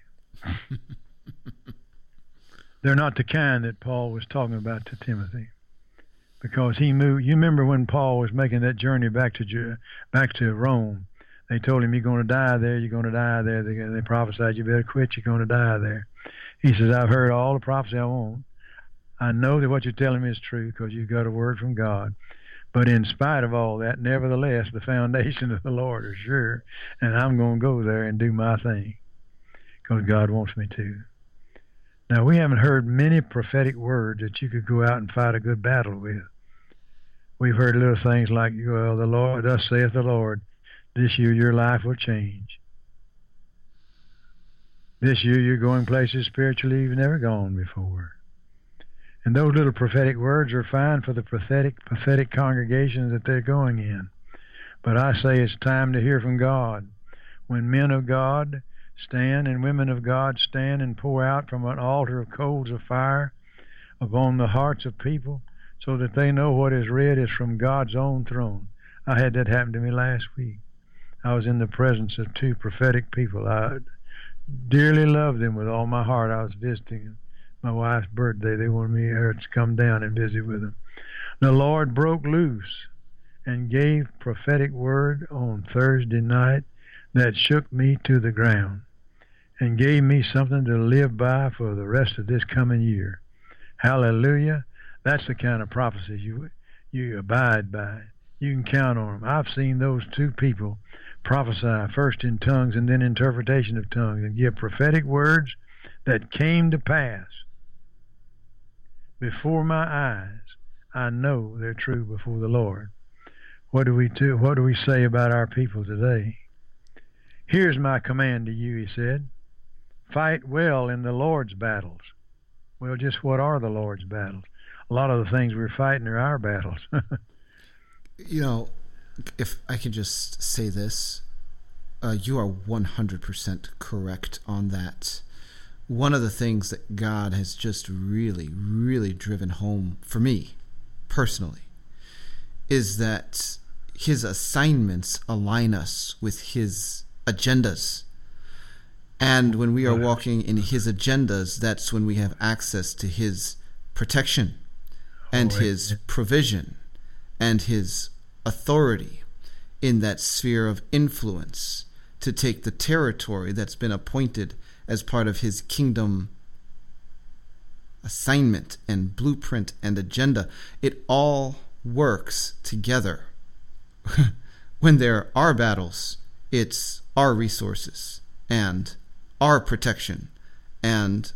They're not the kind that Paul was talking about to Timothy. Because he moved, you remember when Paul was making that journey back to back to Rome, they told him, you're going to die there, you're going to die there. They, they prophesied, you better quit, you're going to die there. He says, I've heard all the prophecy I want. I know that what you're telling me is true because you've got a word from God. But in spite of all that, nevertheless, the foundation of the Lord is sure, and I'm going to go there and do my thing because God wants me to. Now, we haven't heard many prophetic words that you could go out and fight a good battle with. We've heard little things like, well, the Lord, thus saith the Lord, this year your life will change. This year you're going places spiritually you've never gone before. And those little prophetic words are fine for the pathetic, pathetic congregations that they're going in. But I say it's time to hear from God. When men of God stand and women of God stand and pour out from an altar of coals of fire upon the hearts of people so that they know what is read is from God's own throne. I had that happen to me last week. I was in the presence of two prophetic people. I dearly loved them with all my heart. I was visiting them. My wife's birthday, they wanted me to come down and visit with them. The Lord broke loose and gave prophetic word on Thursday night that shook me to the ground and gave me something to live by for the rest of this coming year. Hallelujah. That's the kind of prophecies you you abide by. You can count on them. I've seen those two people prophesy first in tongues and then interpretation of tongues and give prophetic words that came to pass before my eyes. I know they're true before the Lord. What do we do? What do we say about our people today? Here's my command to you, he said. Fight well in the Lord's battles. Well, just what are the Lord's battles? A lot of the things we're fighting are our battles. You know, if I can just say this, uh, you are one hundred percent correct on that. One of the things that God has just really, really driven home for me, personally, is that his assignments align us with his agendas. And when we are walking in his agendas, that's when we have access to his protection and his provision and his authority in that sphere of influence to take the territory that's been appointed as part of his kingdom assignment and blueprint and agenda. It all works together. When there are battles, it's our resources and our protection and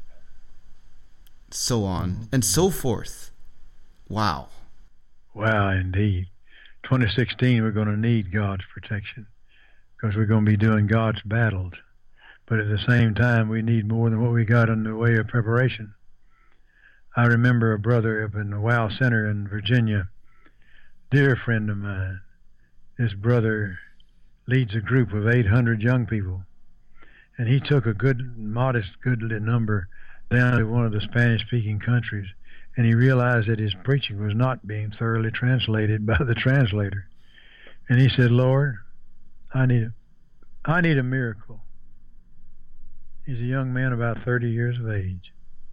so on and so forth. Wow. Wow, indeed. twenty sixteen, we're going to need God's protection because we're going to be doing God's battles. But at the same time, we need more than what we got in the way of preparation. I remember a brother up in the Wow Center in Virginia, dear friend of mine. This brother leads a group of eight hundred young people, and he took a good, modest, goodly number down to one of the Spanish-speaking countries, and he realized that his preaching was not being thoroughly translated by the translator. And he said, Lord, I need a, I need a miracle. He's a young man about thirty years of age.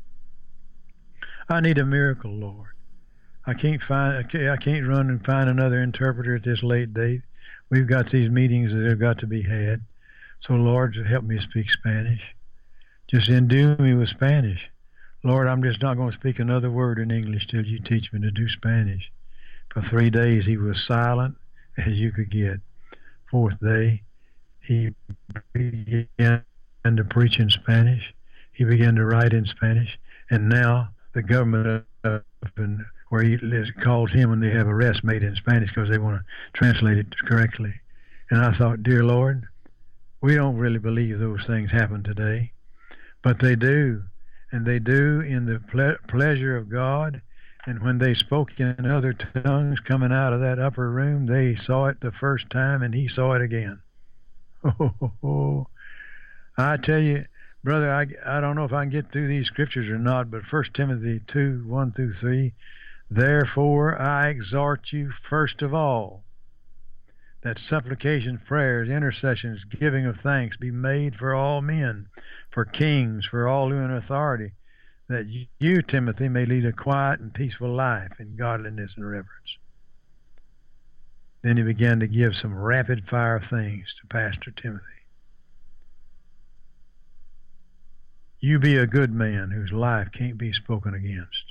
I need a miracle, Lord. I can't find, I can't, I can't run and find another interpreter at this late date. We've got these meetings that have got to be had. So, Lord, help me speak Spanish. Just endue me with Spanish. Lord, I'm just not going to speak another word in English till you teach me to do Spanish. For three days he was silent as you could get. Fourth day, he began to preach in Spanish. He began to write in Spanish. And now the government up in where he calls him when they have arrests made in Spanish because they want to translate it correctly. And I thought, dear Lord, we don't really believe those things happen today, but they do. And they do in the ple- pleasure of God. And when they spoke in other tongues coming out of that upper room, they saw it the first time and he saw it again. Oh, I tell you, brother, I, I don't know if I can get through these scriptures or not, but First Timothy two, one through three, therefore I exhort you first of all, that supplications, prayers, intercessions, giving of thanks be made for all men, for kings, for all who are in authority, that you, Timothy, may lead a quiet and peaceful life in godliness and reverence. Then he began to give some rapid-fire things to Pastor Timothy. You be a good man whose life can't be spoken against.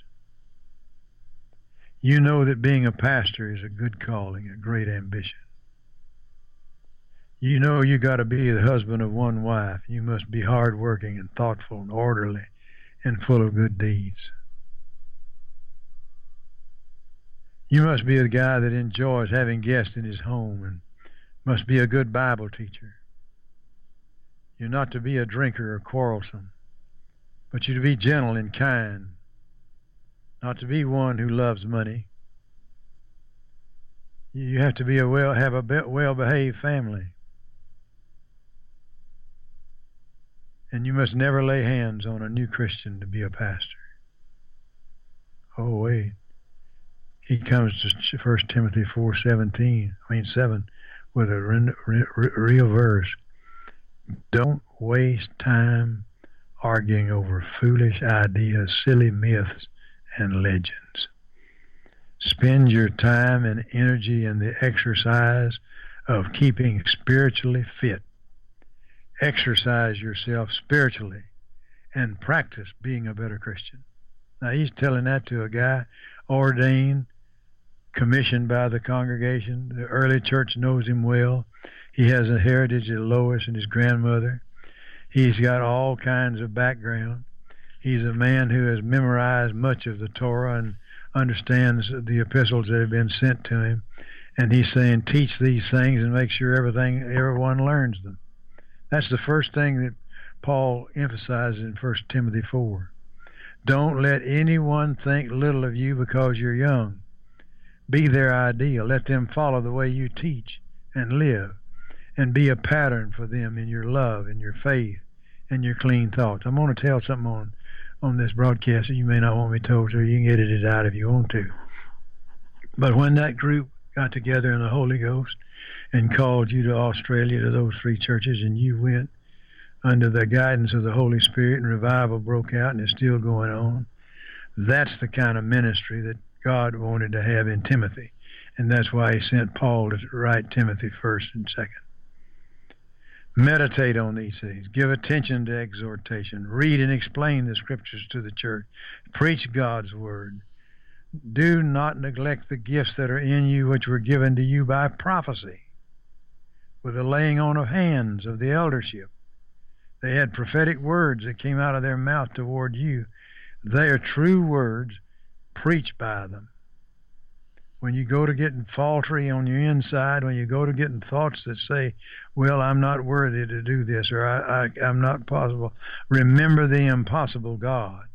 You know that being a pastor is a good calling, a great ambition. You know you got to be the husband of one wife. You must be hardworking and thoughtful and orderly and full of good deeds. You must be a guy that enjoys having guests in his home and must be a good Bible teacher. You're not to be a drinker or quarrelsome, but you're to be gentle and kind, not to be one who loves money. You have to be a well, have a well-behaved family. And you must never lay hands on a new Christian to be a pastor. Oh, wait. He comes to First Timothy four seventeen, I mean seven, with a re- re- real verse. Don't waste time arguing over foolish ideas, silly myths, and legends. Spend your time and energy in the exercise of keeping spiritually fit. Exercise yourself spiritually and practice being a better Christian. Now, he's telling that to a guy ordained, commissioned by the congregation. The early church knows him well. He has a heritage of Lois and his grandmother. He's got all kinds of background. He's a man who has memorized much of the Torah and understands the epistles that have been sent to him. And he's saying, teach these things and make sure everything, everyone learns them. That's the first thing that Paul emphasizes in First Timothy four. Don't let anyone think little of you because you're young. Be their ideal. Let them follow the way you teach and live, and be a pattern for them in your love and your faith and your clean thoughts. I'm going to tell something on, on this broadcast that you may not want me told, so you can edit it out if you want to. But when that group got together in the Holy Ghost and called you to Australia, to those three churches, and you went under the guidance of the Holy Spirit, and revival broke out and is still going on, that's the kind of ministry that God wanted to have in Timothy. And that's why he sent Paul to write Timothy first and second. Meditate on these things. Give attention to exhortation. Read and explain the scriptures to the church. Preach God's word. Do not neglect the gifts that are in you, which were given to you by prophecy, with the laying on of hands of the eldership. They had prophetic words that came out of their mouth toward you. They are true words. Preach by them. When you go to getting faltering on your inside, when you go to getting thoughts that say, well, I'm not worthy to do this, or I, I, I'm not possible, remember the impossible God.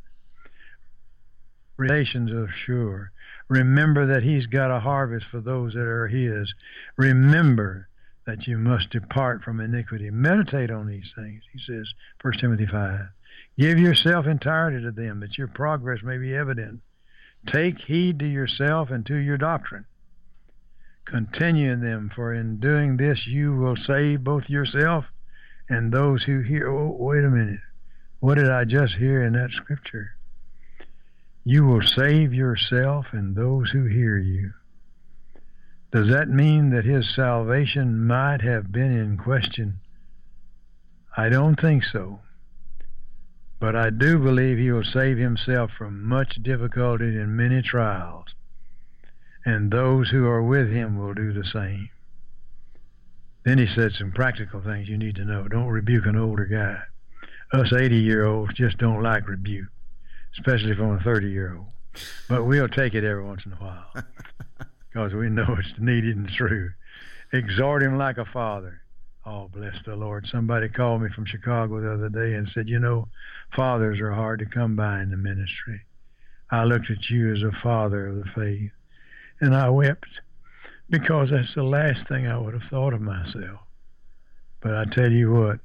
Relations are sure. Remember that he's got a harvest for those that are his. Remember that you must depart from iniquity. Meditate on these things, he says, First Timothy five. Give yourself entirely to them, that your progress may be evident. Take heed to yourself and to your doctrine. Continue in them, for in doing this you will save both yourself and those who hear. Oh, wait a minute. What did I just hear in that scripture? You will save yourself and those who hear you. Does that mean that his salvation might have been in question? I don't think so. But I do believe he will save himself from much difficulty and many trials, and those who are with him will do the same. Then he said some practical things you need to know. Don't rebuke an older guy. Us eighty-year-olds just don't like rebuke, especially from a thirty-year-old. But we'll take it every once in a while, because we know it's needed and true. Exhort him like a father. Oh, bless the Lord. Somebody called me from Chicago the other day and said, you know, fathers are hard to come by in the ministry. I looked at you as a father of the faith, and I wept, because that's the last thing I would have thought of myself. But I tell you what,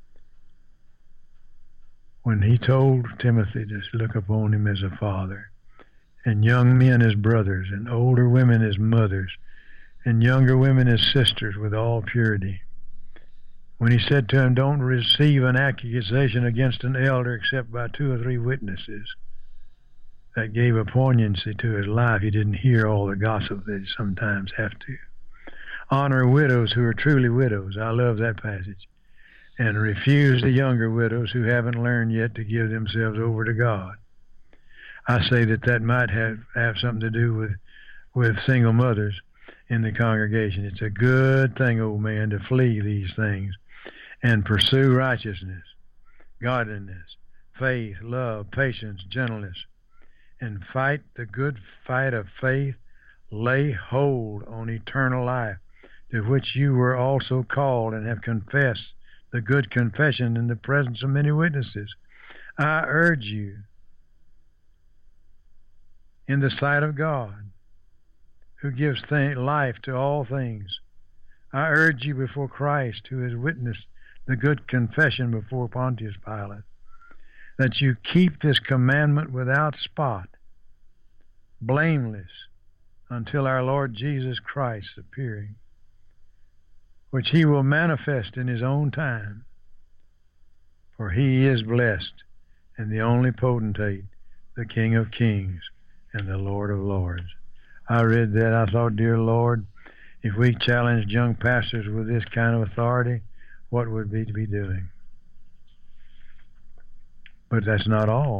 when he told Timothy to look upon him as a father, and young men as brothers, and older women as mothers, and younger women as sisters with all purity, when he said to him, don't receive an accusation against an elder except by two or three witnesses, that gave a poignancy to his life. He didn't hear all the gossip that you sometimes have to. Honor widows who are truly widows. I love that passage. And refuse the younger widows who haven't learned yet to give themselves over to God. I say that that might have, have something to do with, with single mothers in the congregation. It's a good thing, old man, to flee these things and pursue righteousness, godliness, faith, love, patience, gentleness, and fight the good fight of faith. Lay hold on eternal life, to which you were also called and have confessed the good confession in the presence of many witnesses. I urge you, in the sight of God, who gives th- life to all things, I urge you before Christ, who has witnessed the good confession before Pontius Pilate, that you keep this commandment without spot, blameless, until our Lord Jesus Christ appearing, which he will manifest in his own time. For he is blessed, and the only potentate, the King of kings and the Lord of lords. I read that. I thought, dear Lord, if we challenged young pastors with this kind of authority, what would we be doing? But that's not all.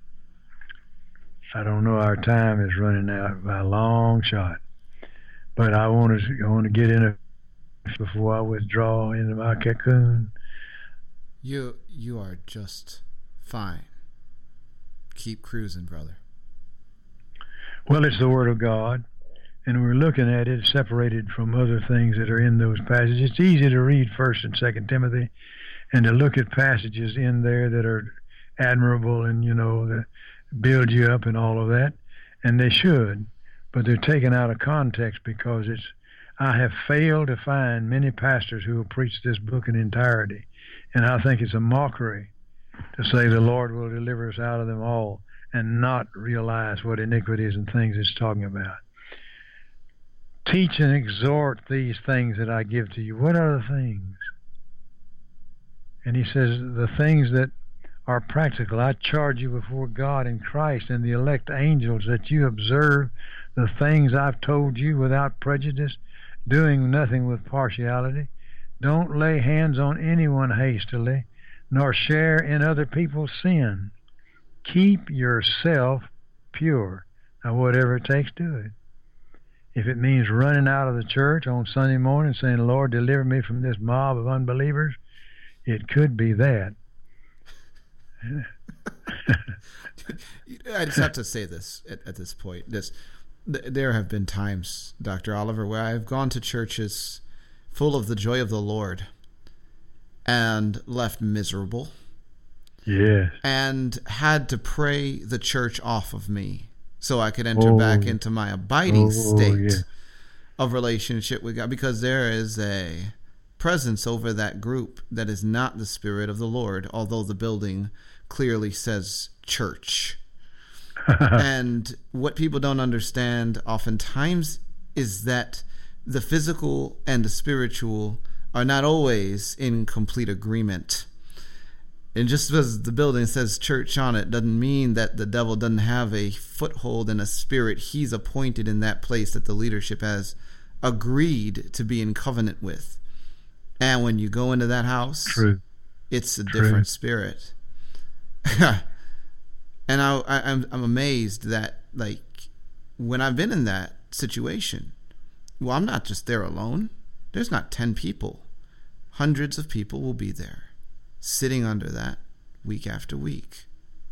I don't know, our time is running out by a long shot. But I want to, I want to get in a, before I withdraw into my cocoon. You, you are just fine. Keep cruising, brother. Well, it's the Word of God, and we're looking at it separated from other things that are in those passages. It's easy to read First and Second Timothy, and to look at passages in there that are admirable and, you know, that build you up and all of that, and they should, but they're taken out of context, because it's, I have failed to find many pastors who will preach this book in entirety, and I think it's a mockery to say the Lord will deliver us out of them all and not realize what iniquities and things it's talking about. Teach and exhort these things that I give to you. What are the things? And he says, the things that are practical. I charge you before God and Christ and the elect angels that you observe the things I've told you without prejudice, doing nothing with partiality. Don't lay hands on anyone hastily, nor share in other people's sin. Keep yourself pure. Now, whatever it takes, do it. If it means running out of the church on Sunday morning saying, Lord, deliver me from this mob of unbelievers, it could be that. I just have to say this at, at this point. This, th- there have been times, Doctor Oliver, where I've gone to churches full of the joy of the Lord and left miserable. Yes. And had to pray the church off of me so I could enter oh, back into my abiding oh, state yeah. of relationship with God, because there is a presence over that group that is not the Spirit of the Lord, although the building clearly says church. And what people don't understand oftentimes is that the physical and the spiritual are not always in complete agreement. And just because the building says church on it doesn't mean that the devil doesn't have a foothold in a spirit he's appointed in that place that the leadership has agreed to be in covenant with. And when you go into that house, True. it's a True. different spirit. And I, I, I'm, I'm amazed that, like, when I've been in that situation, well, I'm not just there alone. There's not ten people. Hundreds of people will be there, sitting under that week after week.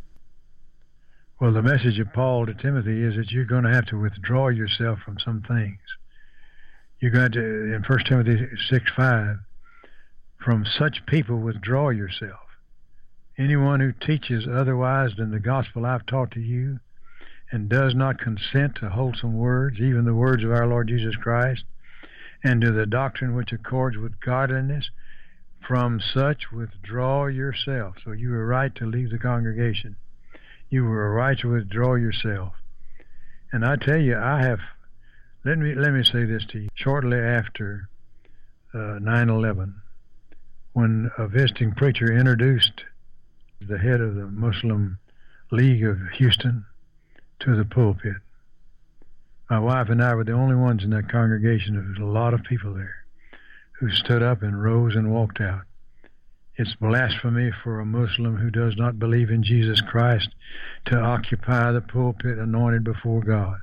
Well, the message of Paul to Timothy is that you're going to have to withdraw yourself from some things. You're going to, in First Timothy six five, from such people withdraw yourself. Anyone who teaches otherwise than the gospel I've taught to you, and does not consent to wholesome words, even the words of our Lord Jesus Christ, and to the doctrine which accords with godliness, from such withdraw yourself. So you were right to leave the congregation. You were right to withdraw yourself. And I tell you, I have, let me let me say this to you. Shortly after uh, nine eleven, when a visiting preacher introduced the head of the Muslim League of Houston to the pulpit, my wife and I were the only ones in that congregation. There was a lot of people there who stood up and rose and walked out. It's blasphemy for a Muslim who does not believe in Jesus Christ to occupy the pulpit anointed before God.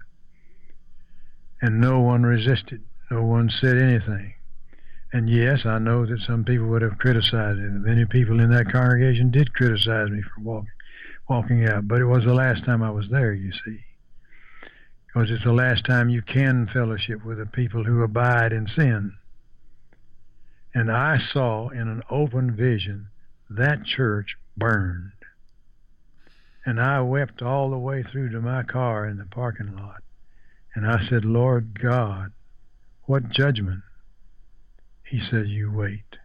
And no one resisted. No one said anything. And yes, I know that some people would have criticized it. Many people in that congregation did criticize me for walking, walking out. But it was the last time I was there, you see. Because it's the last time you can fellowship with the people who abide in sin. And I saw in an open vision that church burned. And I wept all the way through to my car in the parking lot. And I said, Lord God, what judgment? He said, you wait.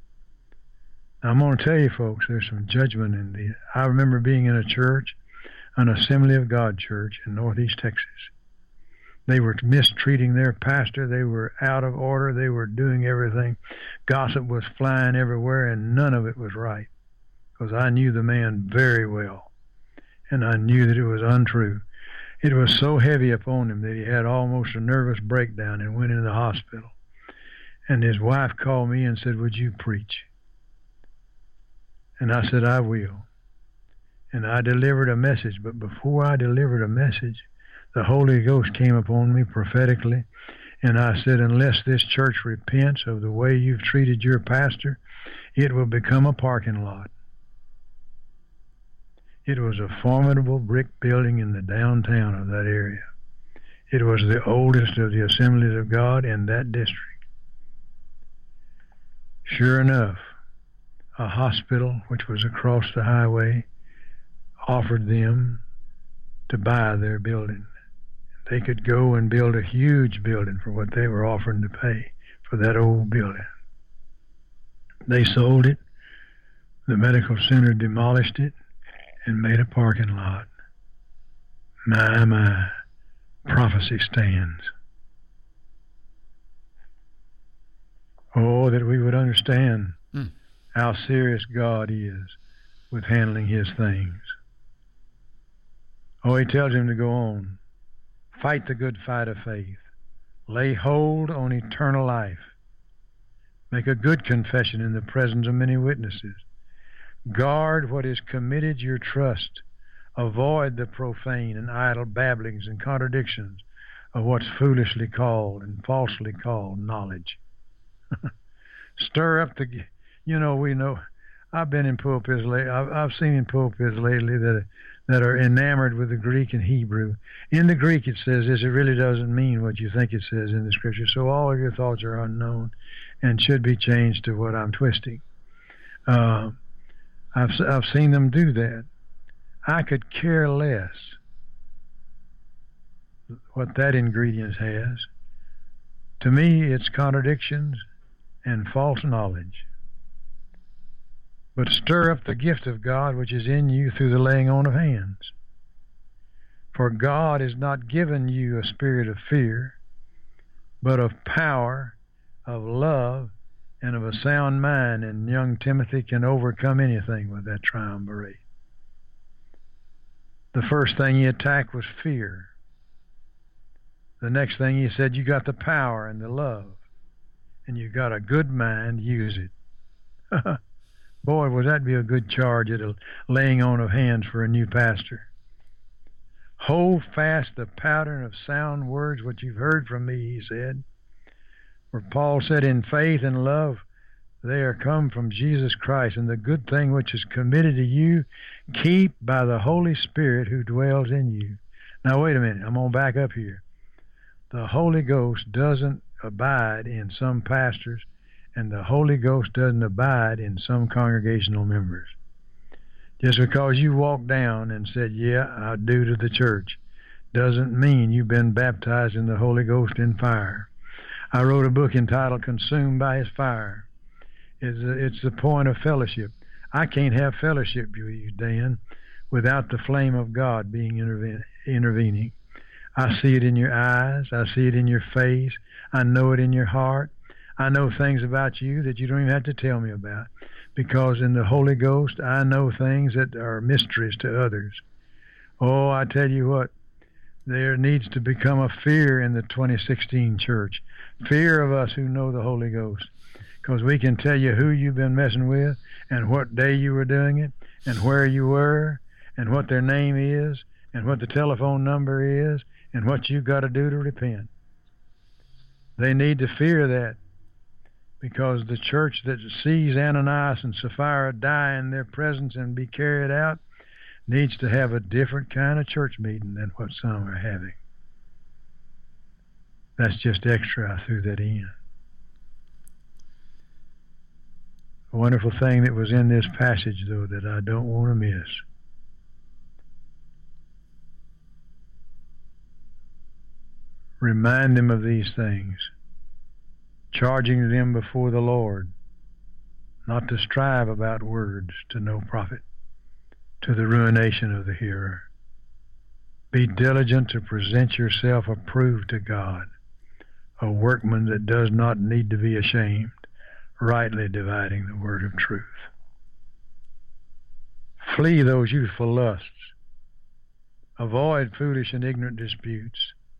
Now, I'm going to tell you, folks, there's some judgment in the... I remember being in a church, an Assembly of God church in Northeast Texas. They were mistreating their pastor. They were out of order. They were doing everything. Gossip was flying everywhere, and none of it was right, because I knew the man very well, and I knew that it was untrue. It was so heavy upon him that he had almost a nervous breakdown and went into the hospital. And his wife called me and said, would you preach? And I said, I will. And I delivered a message, but before I delivered a message, the Holy Ghost came upon me prophetically, and I said, unless this church repents of the way you've treated your pastor, it will become a parking lot. It was a formidable brick building in the downtown of that area. It was the oldest of the Assemblies of God in that district. Sure enough, a hospital, which was across the highway, offered them to buy their building. They could go and build a huge building for what they were offering to pay for that old building. They sold it. The medical center demolished it and made a parking lot. My, my, prophecy stands. Oh, that we would understand mm. how serious God is with handling his things. Oh, he tells him to go on. Fight the good fight of faith. Lay hold on eternal life. Make a good confession in the presence of many witnesses. Guard what is committed your trust. Avoid the profane and idle babblings and contradictions of what's foolishly called and falsely called knowledge. Stir up the, you know, we know, I've been in pulpits lately, I've, I've seen in pulpits lately that that are enamored with the Greek and Hebrew. In the Greek it says this, it really doesn't mean what you think it says in the Scripture, so all of your thoughts are unknown and should be changed to what I'm twisting. Uh, I've, I've seen them do that. I could care less what that ingredient has. To me, it's contradictions and false knowledge. But stir up the gift of God which is in you through the laying on of hands. For God has not given you a spirit of fear, but of power, of love, and of a sound mind. And young Timothy can overcome anything with that triumvirate. The first thing he attacked was fear. The next thing he said, you got the power and the love, and you got a good mind, use it. Boy, would that be a good charge at a laying on of hands for a new pastor. Hold fast the pattern of sound words which you've heard from me, he said. For Paul said, in faith and love, they are come from Jesus Christ, and the good thing which is committed to you, keep by the Holy Spirit who dwells in you. Now, wait a minute. I'm going to back up here. The Holy Ghost doesn't abide in some pastors, and the Holy Ghost doesn't abide in some congregational members. Just because you walked down and said, yeah, I do to the church, doesn't mean you've been baptized in the Holy Ghost in fire. I wrote a book entitled Consumed by His Fire. It's, a, it's the point of fellowship. I can't have fellowship with you, Dan, without the flame of God being interven- intervening. I see it in your eyes. I see it in your face. I know it in your heart. I know things about you that you don't even have to tell me about, because in the Holy Ghost I know things that are mysteries to others. Oh, I tell you what, there needs to become a fear in the twenty sixteen church, fear of us who know the Holy Ghost, because we can tell you who you've been messing with and what day you were doing it and where you were and what their name is and what the telephone number is and what you've got to do to repent. They need to fear that, because the church that sees Ananias and Sapphira die in their presence and be carried out needs to have a different kind of church meeting than what some are having. That's just extra. I threw that in. A wonderful thing that was in this passage, though, that I don't want to miss. Remind them of these things, charging them before the Lord not to strive about words to no profit, to the ruination of the hearer. Be diligent to present yourself approved to God, a workman that does not need to be ashamed, rightly dividing the word of truth. Flee those youthful lusts. Avoid foolish and ignorant disputes.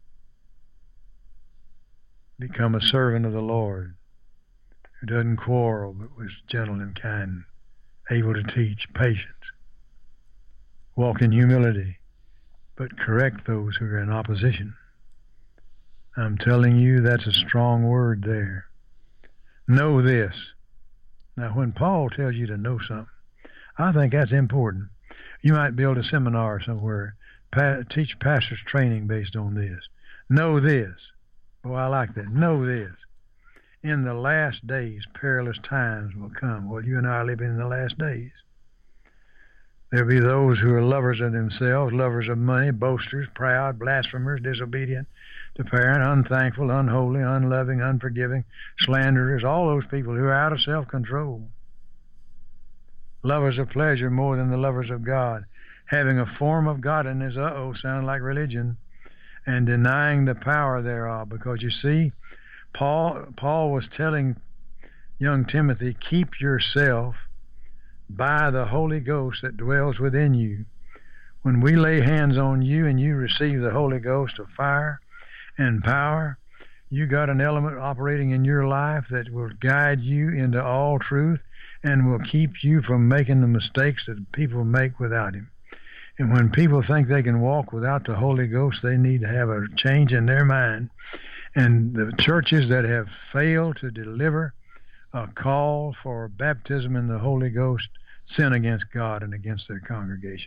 Become a servant of the Lord, who doesn't quarrel but was gentle and kind, able to teach, patience. Walk in humility, but correct those who are in opposition. I'm telling you, that's a strong word there. Know this. Now, when Paul tells you to know something, I think that's important. You might build a seminar somewhere, pa- teach pastors training based on this. Know this. Oh, I like that. Know this. In the last days, perilous times will come. Well, you and I are living in the last days. There'll be those who are lovers of themselves, lovers of money, boasters, proud, blasphemers, disobedient to parent, unthankful, unholy, unloving, unforgiving, slanderers, all those people who are out of self-control. Lovers of pleasure more than the lovers of God, having a form of godliness, uh-oh, sound like religion, and denying the power thereof. Because you see, Paul, Paul was telling young Timothy, keep yourself by the Holy Ghost that dwells within you, When we lay hands on you and you receive the Holy Ghost of fire and power, you got an element operating in your life that will guide you into all truth and will keep you from making the mistakes that people make without him. And when people think they can walk without the Holy Ghost, they need to have a change in their mind. And the churches that have failed to deliver a call for baptism in the Holy Ghost sin against God and against their congregation.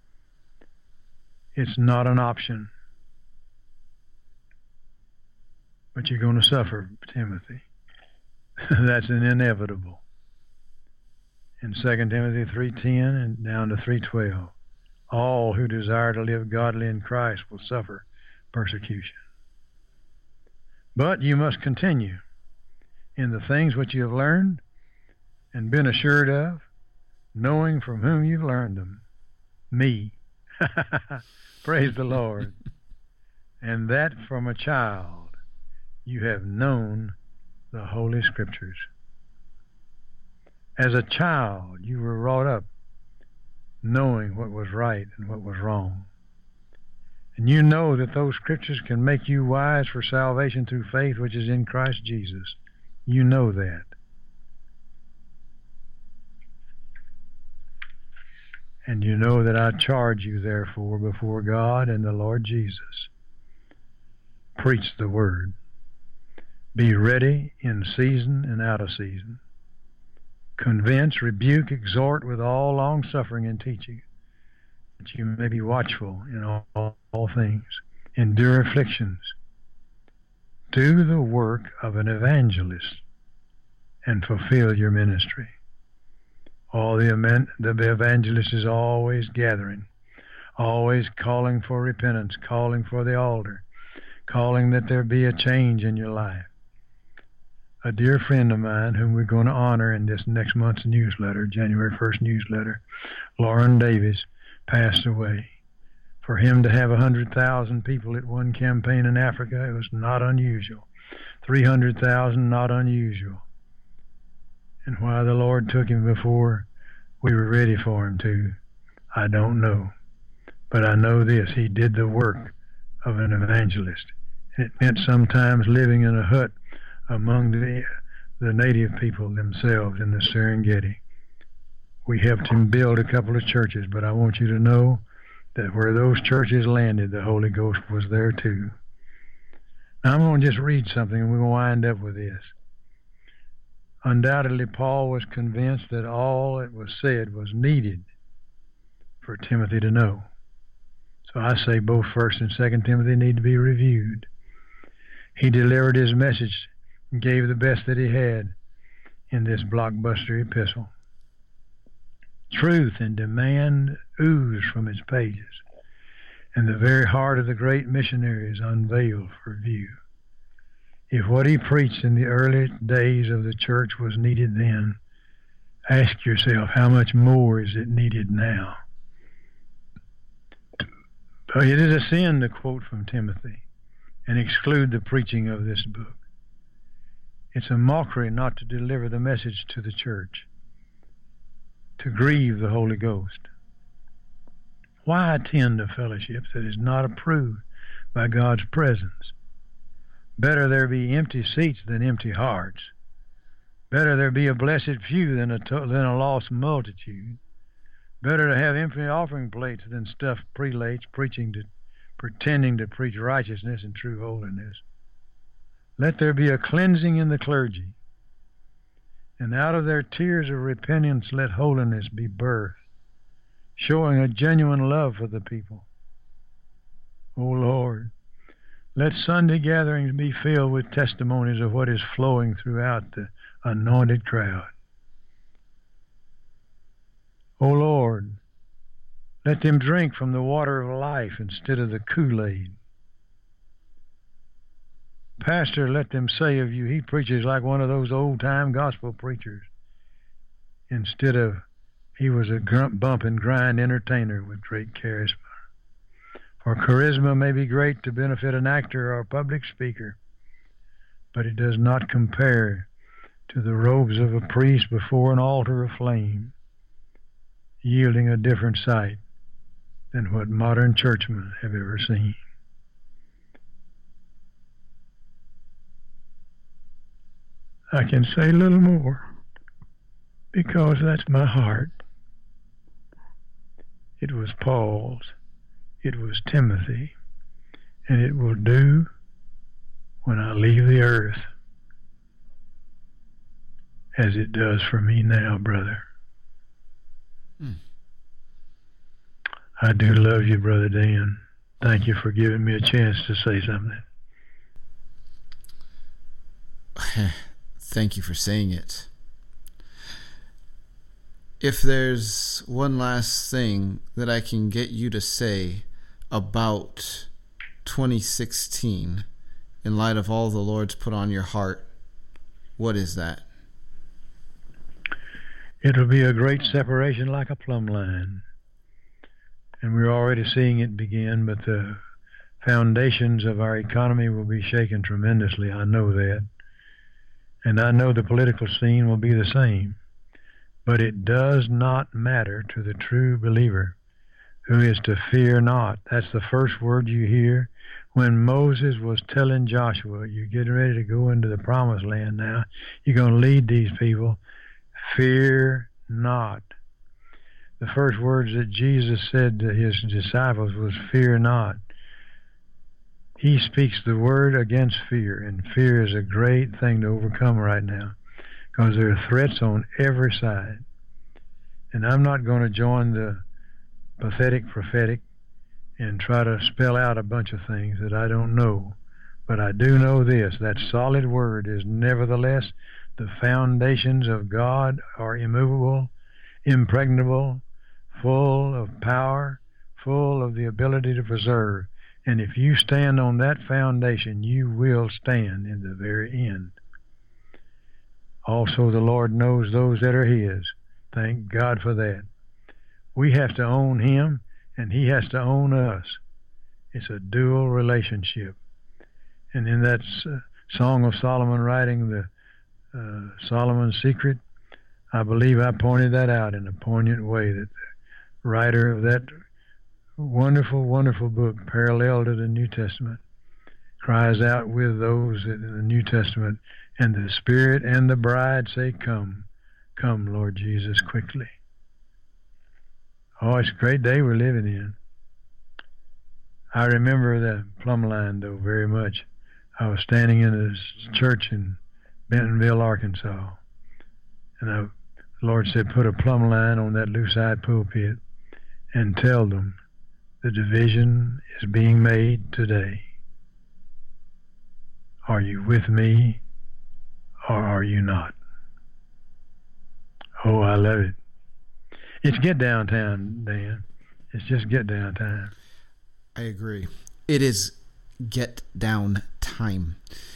It's not an option. But you're going to suffer, Timothy. That's an inevitable. In Second Timothy three ten and down to three twelve, all who desire to live godly in Christ will suffer persecution. But you must continue in the things which you have learned and been assured of, knowing from whom you've learned them, me. Praise the Lord. And that from a child you have known the Holy Scriptures. As a child, you were brought up knowing what was right and what was wrong. And you know that those Scriptures can make you wise for salvation through faith which is in Christ Jesus. You know that. And you know that I charge you, therefore, before God and the Lord Jesus. Preach the word. Be ready in season and out of season. Convince, rebuke, exhort with all long-suffering and teaching, that you may be watchful in all, all things. Endure afflictions. Do the work of an evangelist and fulfill your ministry. All the, the evangelist is always gathering, always calling for repentance, calling for the altar, calling that there be a change in your life. A dear friend of mine, whom we're going to honor in this next month's newsletter, January first newsletter, Lauren Davis, passed away. For him to have one hundred thousand people at one campaign in Africa, it was not unusual. three hundred thousand, not unusual. And why the Lord took him before we were ready for him to, I don't know. But I know this, he did the work of an evangelist. It meant sometimes living in a hut among the, the native people themselves in the Serengeti. We helped him build a couple of churches, but I want you to know that where those churches landed, the Holy Ghost was there too. Now I'm going to just read something and we're going to wind up with this. Undoubtedly, Paul was convinced that all that was said was needed for Timothy to know. So I say both First and Second Timothy need to be reviewed. He delivered his message and gave the best that he had in this blockbuster epistle. Truth and demand ooze from its pages, and the very heart of the great missionary is unveiled for view. If what he preached in the early days of the church was needed then, ask yourself, how much more is it needed now? But it is a sin to quote from Timothy and exclude the preaching of this book. It's a mockery not to deliver the message to the church, to grieve the Holy Ghost. Why attend a fellowship that is not approved by God's presence? Better there be empty seats than empty hearts. Better there be a blessed few than a, to- than a lost multitude. Better to have empty offering plates than stuffed prelates preaching to, pretending to preach righteousness and true holiness. Let there be a cleansing in the clergy, and out of their tears of repentance let holiness be birthed, showing a genuine love for the people. O Lord, let Sunday gatherings be filled with testimonies of what is flowing throughout the anointed crowd. O Lord, let them drink from the water of life instead of the Kool-Aid. Pastor, let them say of you, he preaches like one of those old-time gospel preachers, instead of he was a grump, bump and grind entertainer with great charisma. For charisma may be great to benefit an actor or a public speaker, but it does not compare to the robes of a priest before an altar of flame, yielding a different sight than what modern churchmen have ever seen. I can say a little more because that's my heart. It was Paul's, it was Timothy, and it will do when I leave the earth as it does for me now, brother. Hmm. I do love you, Brother Dan. Thank you for giving me a chance to say something. Thank you for saying it. If there's one last thing that I can get you to say about twenty sixteen, in light of all the Lord's put on your heart, what is that? It'll be a great separation like a plumb line. And we're already seeing it begin, but the foundations of our economy will be shaken tremendously. I know that. And I know the political scene will be the same. But it does not matter to the true believer, who is to fear not. That's the first word you hear when Moses was telling Joshua, you're getting ready to go into the promised land now. You're going to lead these people. Fear not. The first words that Jesus said to his disciples was, fear not. He speaks the word against fear, and fear is a great thing to overcome right now because there are threats on every side. And I'm not going to join the pathetic prophetic and try to spell out a bunch of things that I don't know. But I do know this, that solid word is nevertheless the foundations of God are immovable, impregnable, full of power, full of the ability to preserve. And if you stand on that foundation, you will stand in the very end. Also, the Lord knows those that are His. Thank God for that. We have to own Him, and He has to own us. It's a dual relationship. And in that uh, Song of Solomon writing the uh, Solomon's Secret, I believe I pointed that out in a poignant way, that the writer of that wonderful, wonderful book, parallel to the New Testament, cries out with those in the New Testament, and the Spirit and the bride say, come, come, Lord Jesus, quickly. Oh, it's a great day we're living in. I remember the plumb line, though, very much. I was standing in a church in Bentonville, Arkansas, and I, the Lord said, put a plumb line on that loose-eyed pulpit and tell them the division is being made today. Are you with me or are you not? Oh, I love it. It's get downtown, Dan. It's just get down time. I agree. It is get down time.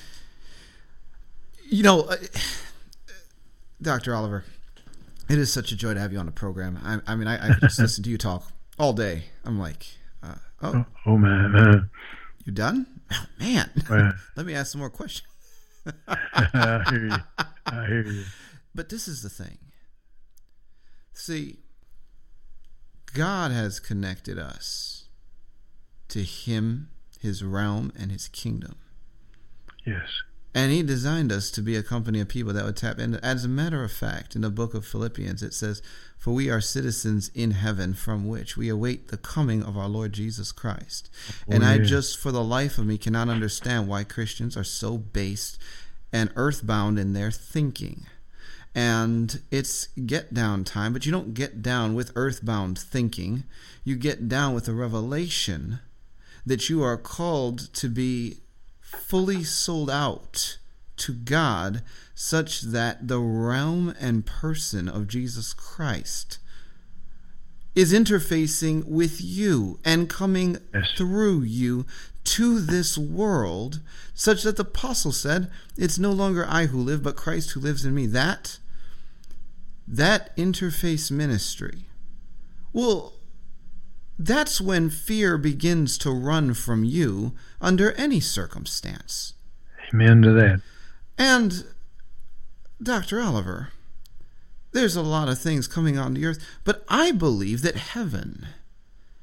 You know, uh, Doctor Oliver, it is such a joy to have you on the program. I, I mean, I, I could just listen to you talk all day. I'm like, uh, oh, oh, oh man, man, you done? Oh, man, well, let me ask some more questions. I hear you. I hear you. But this is the thing. See, God has connected us to Him, His realm, and His kingdom. Yes. And He designed us to be a company of people that would tap into. As a matter of fact, in the book of Philippians, it says, for we are citizens in heaven, from which we await the coming of our Lord Jesus Christ. Oh, and yeah. I just, for the life of me, cannot understand why Christians are so based and earthbound in their thinking. And it's get down time, but you don't get down with earthbound thinking. You get down with a revelation that you are called to be fully sold out to God, such that the realm and person of Jesus Christ is interfacing with you and coming yes. through you to this world, such that the apostle said, it's no longer I who live, but Christ who lives in me. That, that interface ministry, well, that's when fear begins to run from you under any circumstance. Amen to that. And, Doctor Oliver, there's a lot of things coming on the earth, but I believe that heaven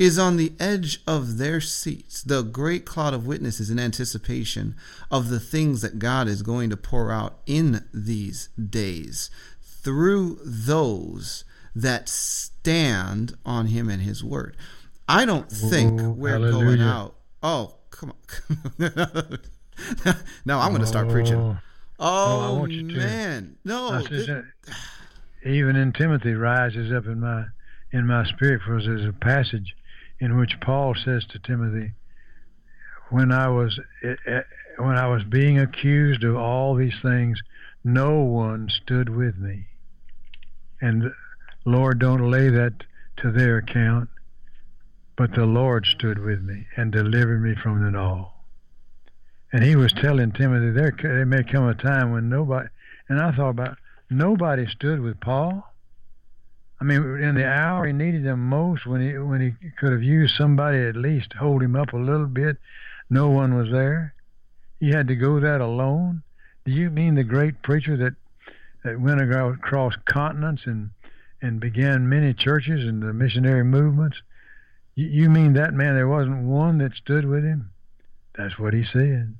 is on the edge of their seats. The great cloud of witnesses in anticipation of the things that God is going to pour out in these days through those that stand on him and his word. I don't think Oh, we're hallelujah. going out. Oh, come on. No, I'm going to start preaching. Oh, Oh, I want you to. man. No. I said th- that even in Timothy rises up in my in my spirit, for there's a passage in which Paul says to Timothy, when I was when I was being accused of all these things, no one stood with me. And Lord, don't lay that to their account, but the Lord stood with me and delivered me from it all. And he was telling Timothy, there, there may come a time when nobody, and I thought about, nobody stood with Paul. I mean, in the hour he needed them most, when he when he could have used somebody at least to hold him up a little bit, no one was there. He had to go that alone. Do you mean the great preacher that, that went across continents and, and began many churches and the missionary movements? You, you mean that man, there wasn't one that stood with him? That's what he said.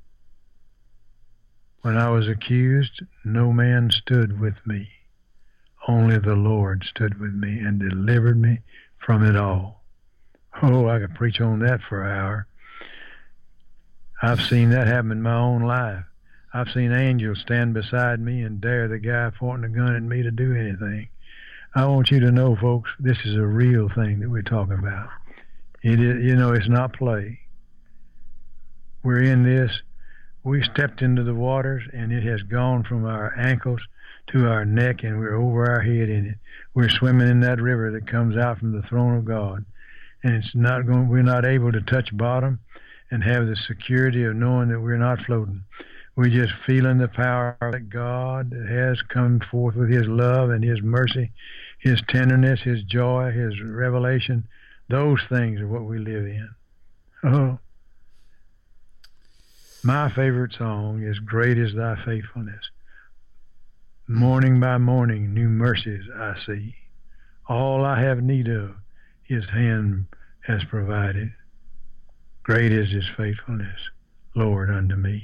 When I was accused, no man stood with me. Only the Lord stood with me and delivered me from it all. Oh, I could preach on that for an hour. I've seen that happen in my own life. I've seen angels stand beside me and dare the guy pointing a gun at me to do anything. I want you to know, folks, this is a real thing that we're talking about. It is, you know, it's not play. We're in this. We stepped into the waters, and it has gone from our ankles to our neck, and we're over our head in it. We're swimming in that river that comes out from the throne of God, and it's not going. We're not able to touch bottom and have the security of knowing that we're not floating. We're just feeling the power that God has come forth with His love and His mercy, His tenderness, His joy, His revelation. Those things are what we live in. Oh. My favorite song is Great is Thy Faithfulness. Morning by morning, new mercies I see. All I have need of, His hand has provided. Great is His faithfulness, Lord, unto me.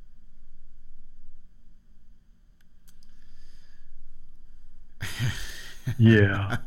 Yeah.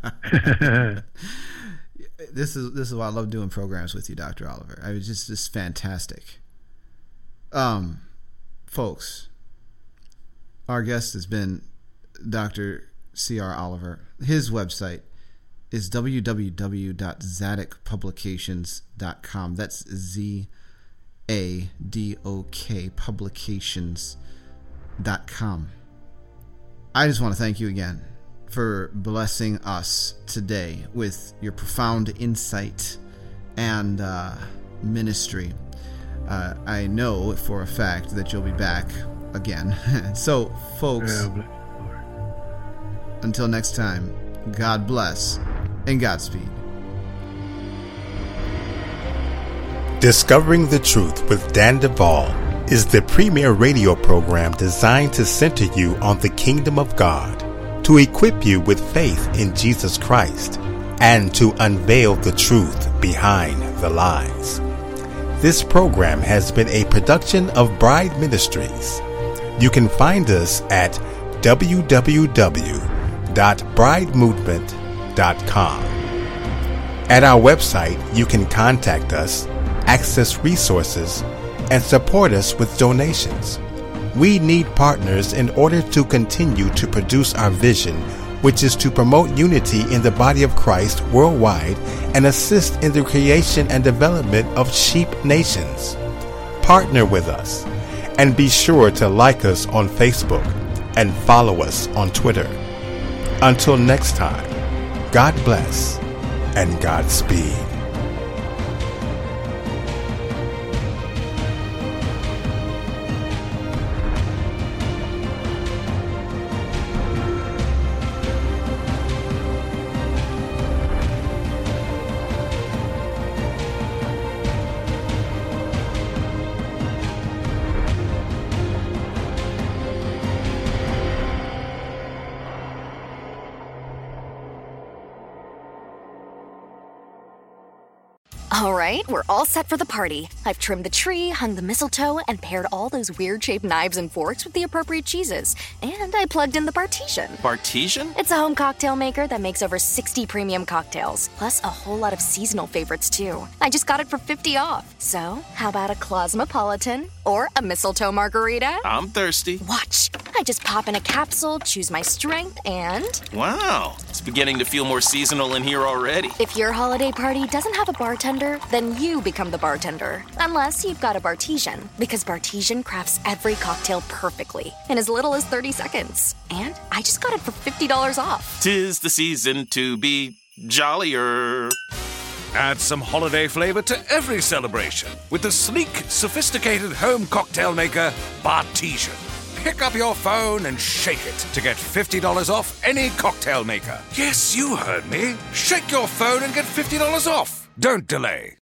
This is this is why I love doing programs with you, Doctor Oliver. I was just just fantastic. Um, folks, our guest has been Doctor C R Oliver. His website is w w w dot zadok publications dot com. That's Z A D O K publications dot com. I just want to thank you again for blessing us today with your profound insight and uh, ministry. Uh, I know for a fact that you'll be back again. So, folks, Yeah, until next time, God bless and Godspeed. Discovering the Truth with Dan Duvall is the premier radio program designed to center you on the kingdom of God, to equip you with faith in Jesus Christ, and to unveil the truth behind the lies. This program has been a production of Bride Ministries. You can find us at w w w dot bride movement dot com. At our website, you can contact us, access resources, and support us with donations. We need partners in order to continue to produce our vision, which is to promote unity in the body of Christ worldwide and assist in the creation and development of sheep nations. Partner with us and be sure to like us on Facebook and follow us on Twitter. Until next time, God bless and Godspeed. All right, we're all set for the party. I've trimmed the tree, hung the mistletoe, and paired all those weird-shaped knives and forks with the appropriate cheeses. And I plugged in the Bartesian. Bartesian? It's a home cocktail maker that makes over sixty premium cocktails, plus a whole lot of seasonal favorites, too. I just got it for fifty off. So, how about a Cosmopolitan or a mistletoe margarita? I'm thirsty. Watch. I just pop in a capsule, choose my strength, and... Wow, it's beginning to feel more seasonal in here already. If your holiday party doesn't have a bartender, then you become the bartender. Unless you've got a Bartesian, because Bartesian crafts every cocktail perfectly in as little as thirty seconds. And I just got it for fifty dollars off. 'Tis the season to be jollier. Add some holiday flavor to every celebration with the sleek, sophisticated home cocktail maker, Bartesian. Pick up your phone and shake it to get fifty dollars off any cocktail maker. Yes, you heard me. Shake your phone and get fifty dollars off. Don't delay.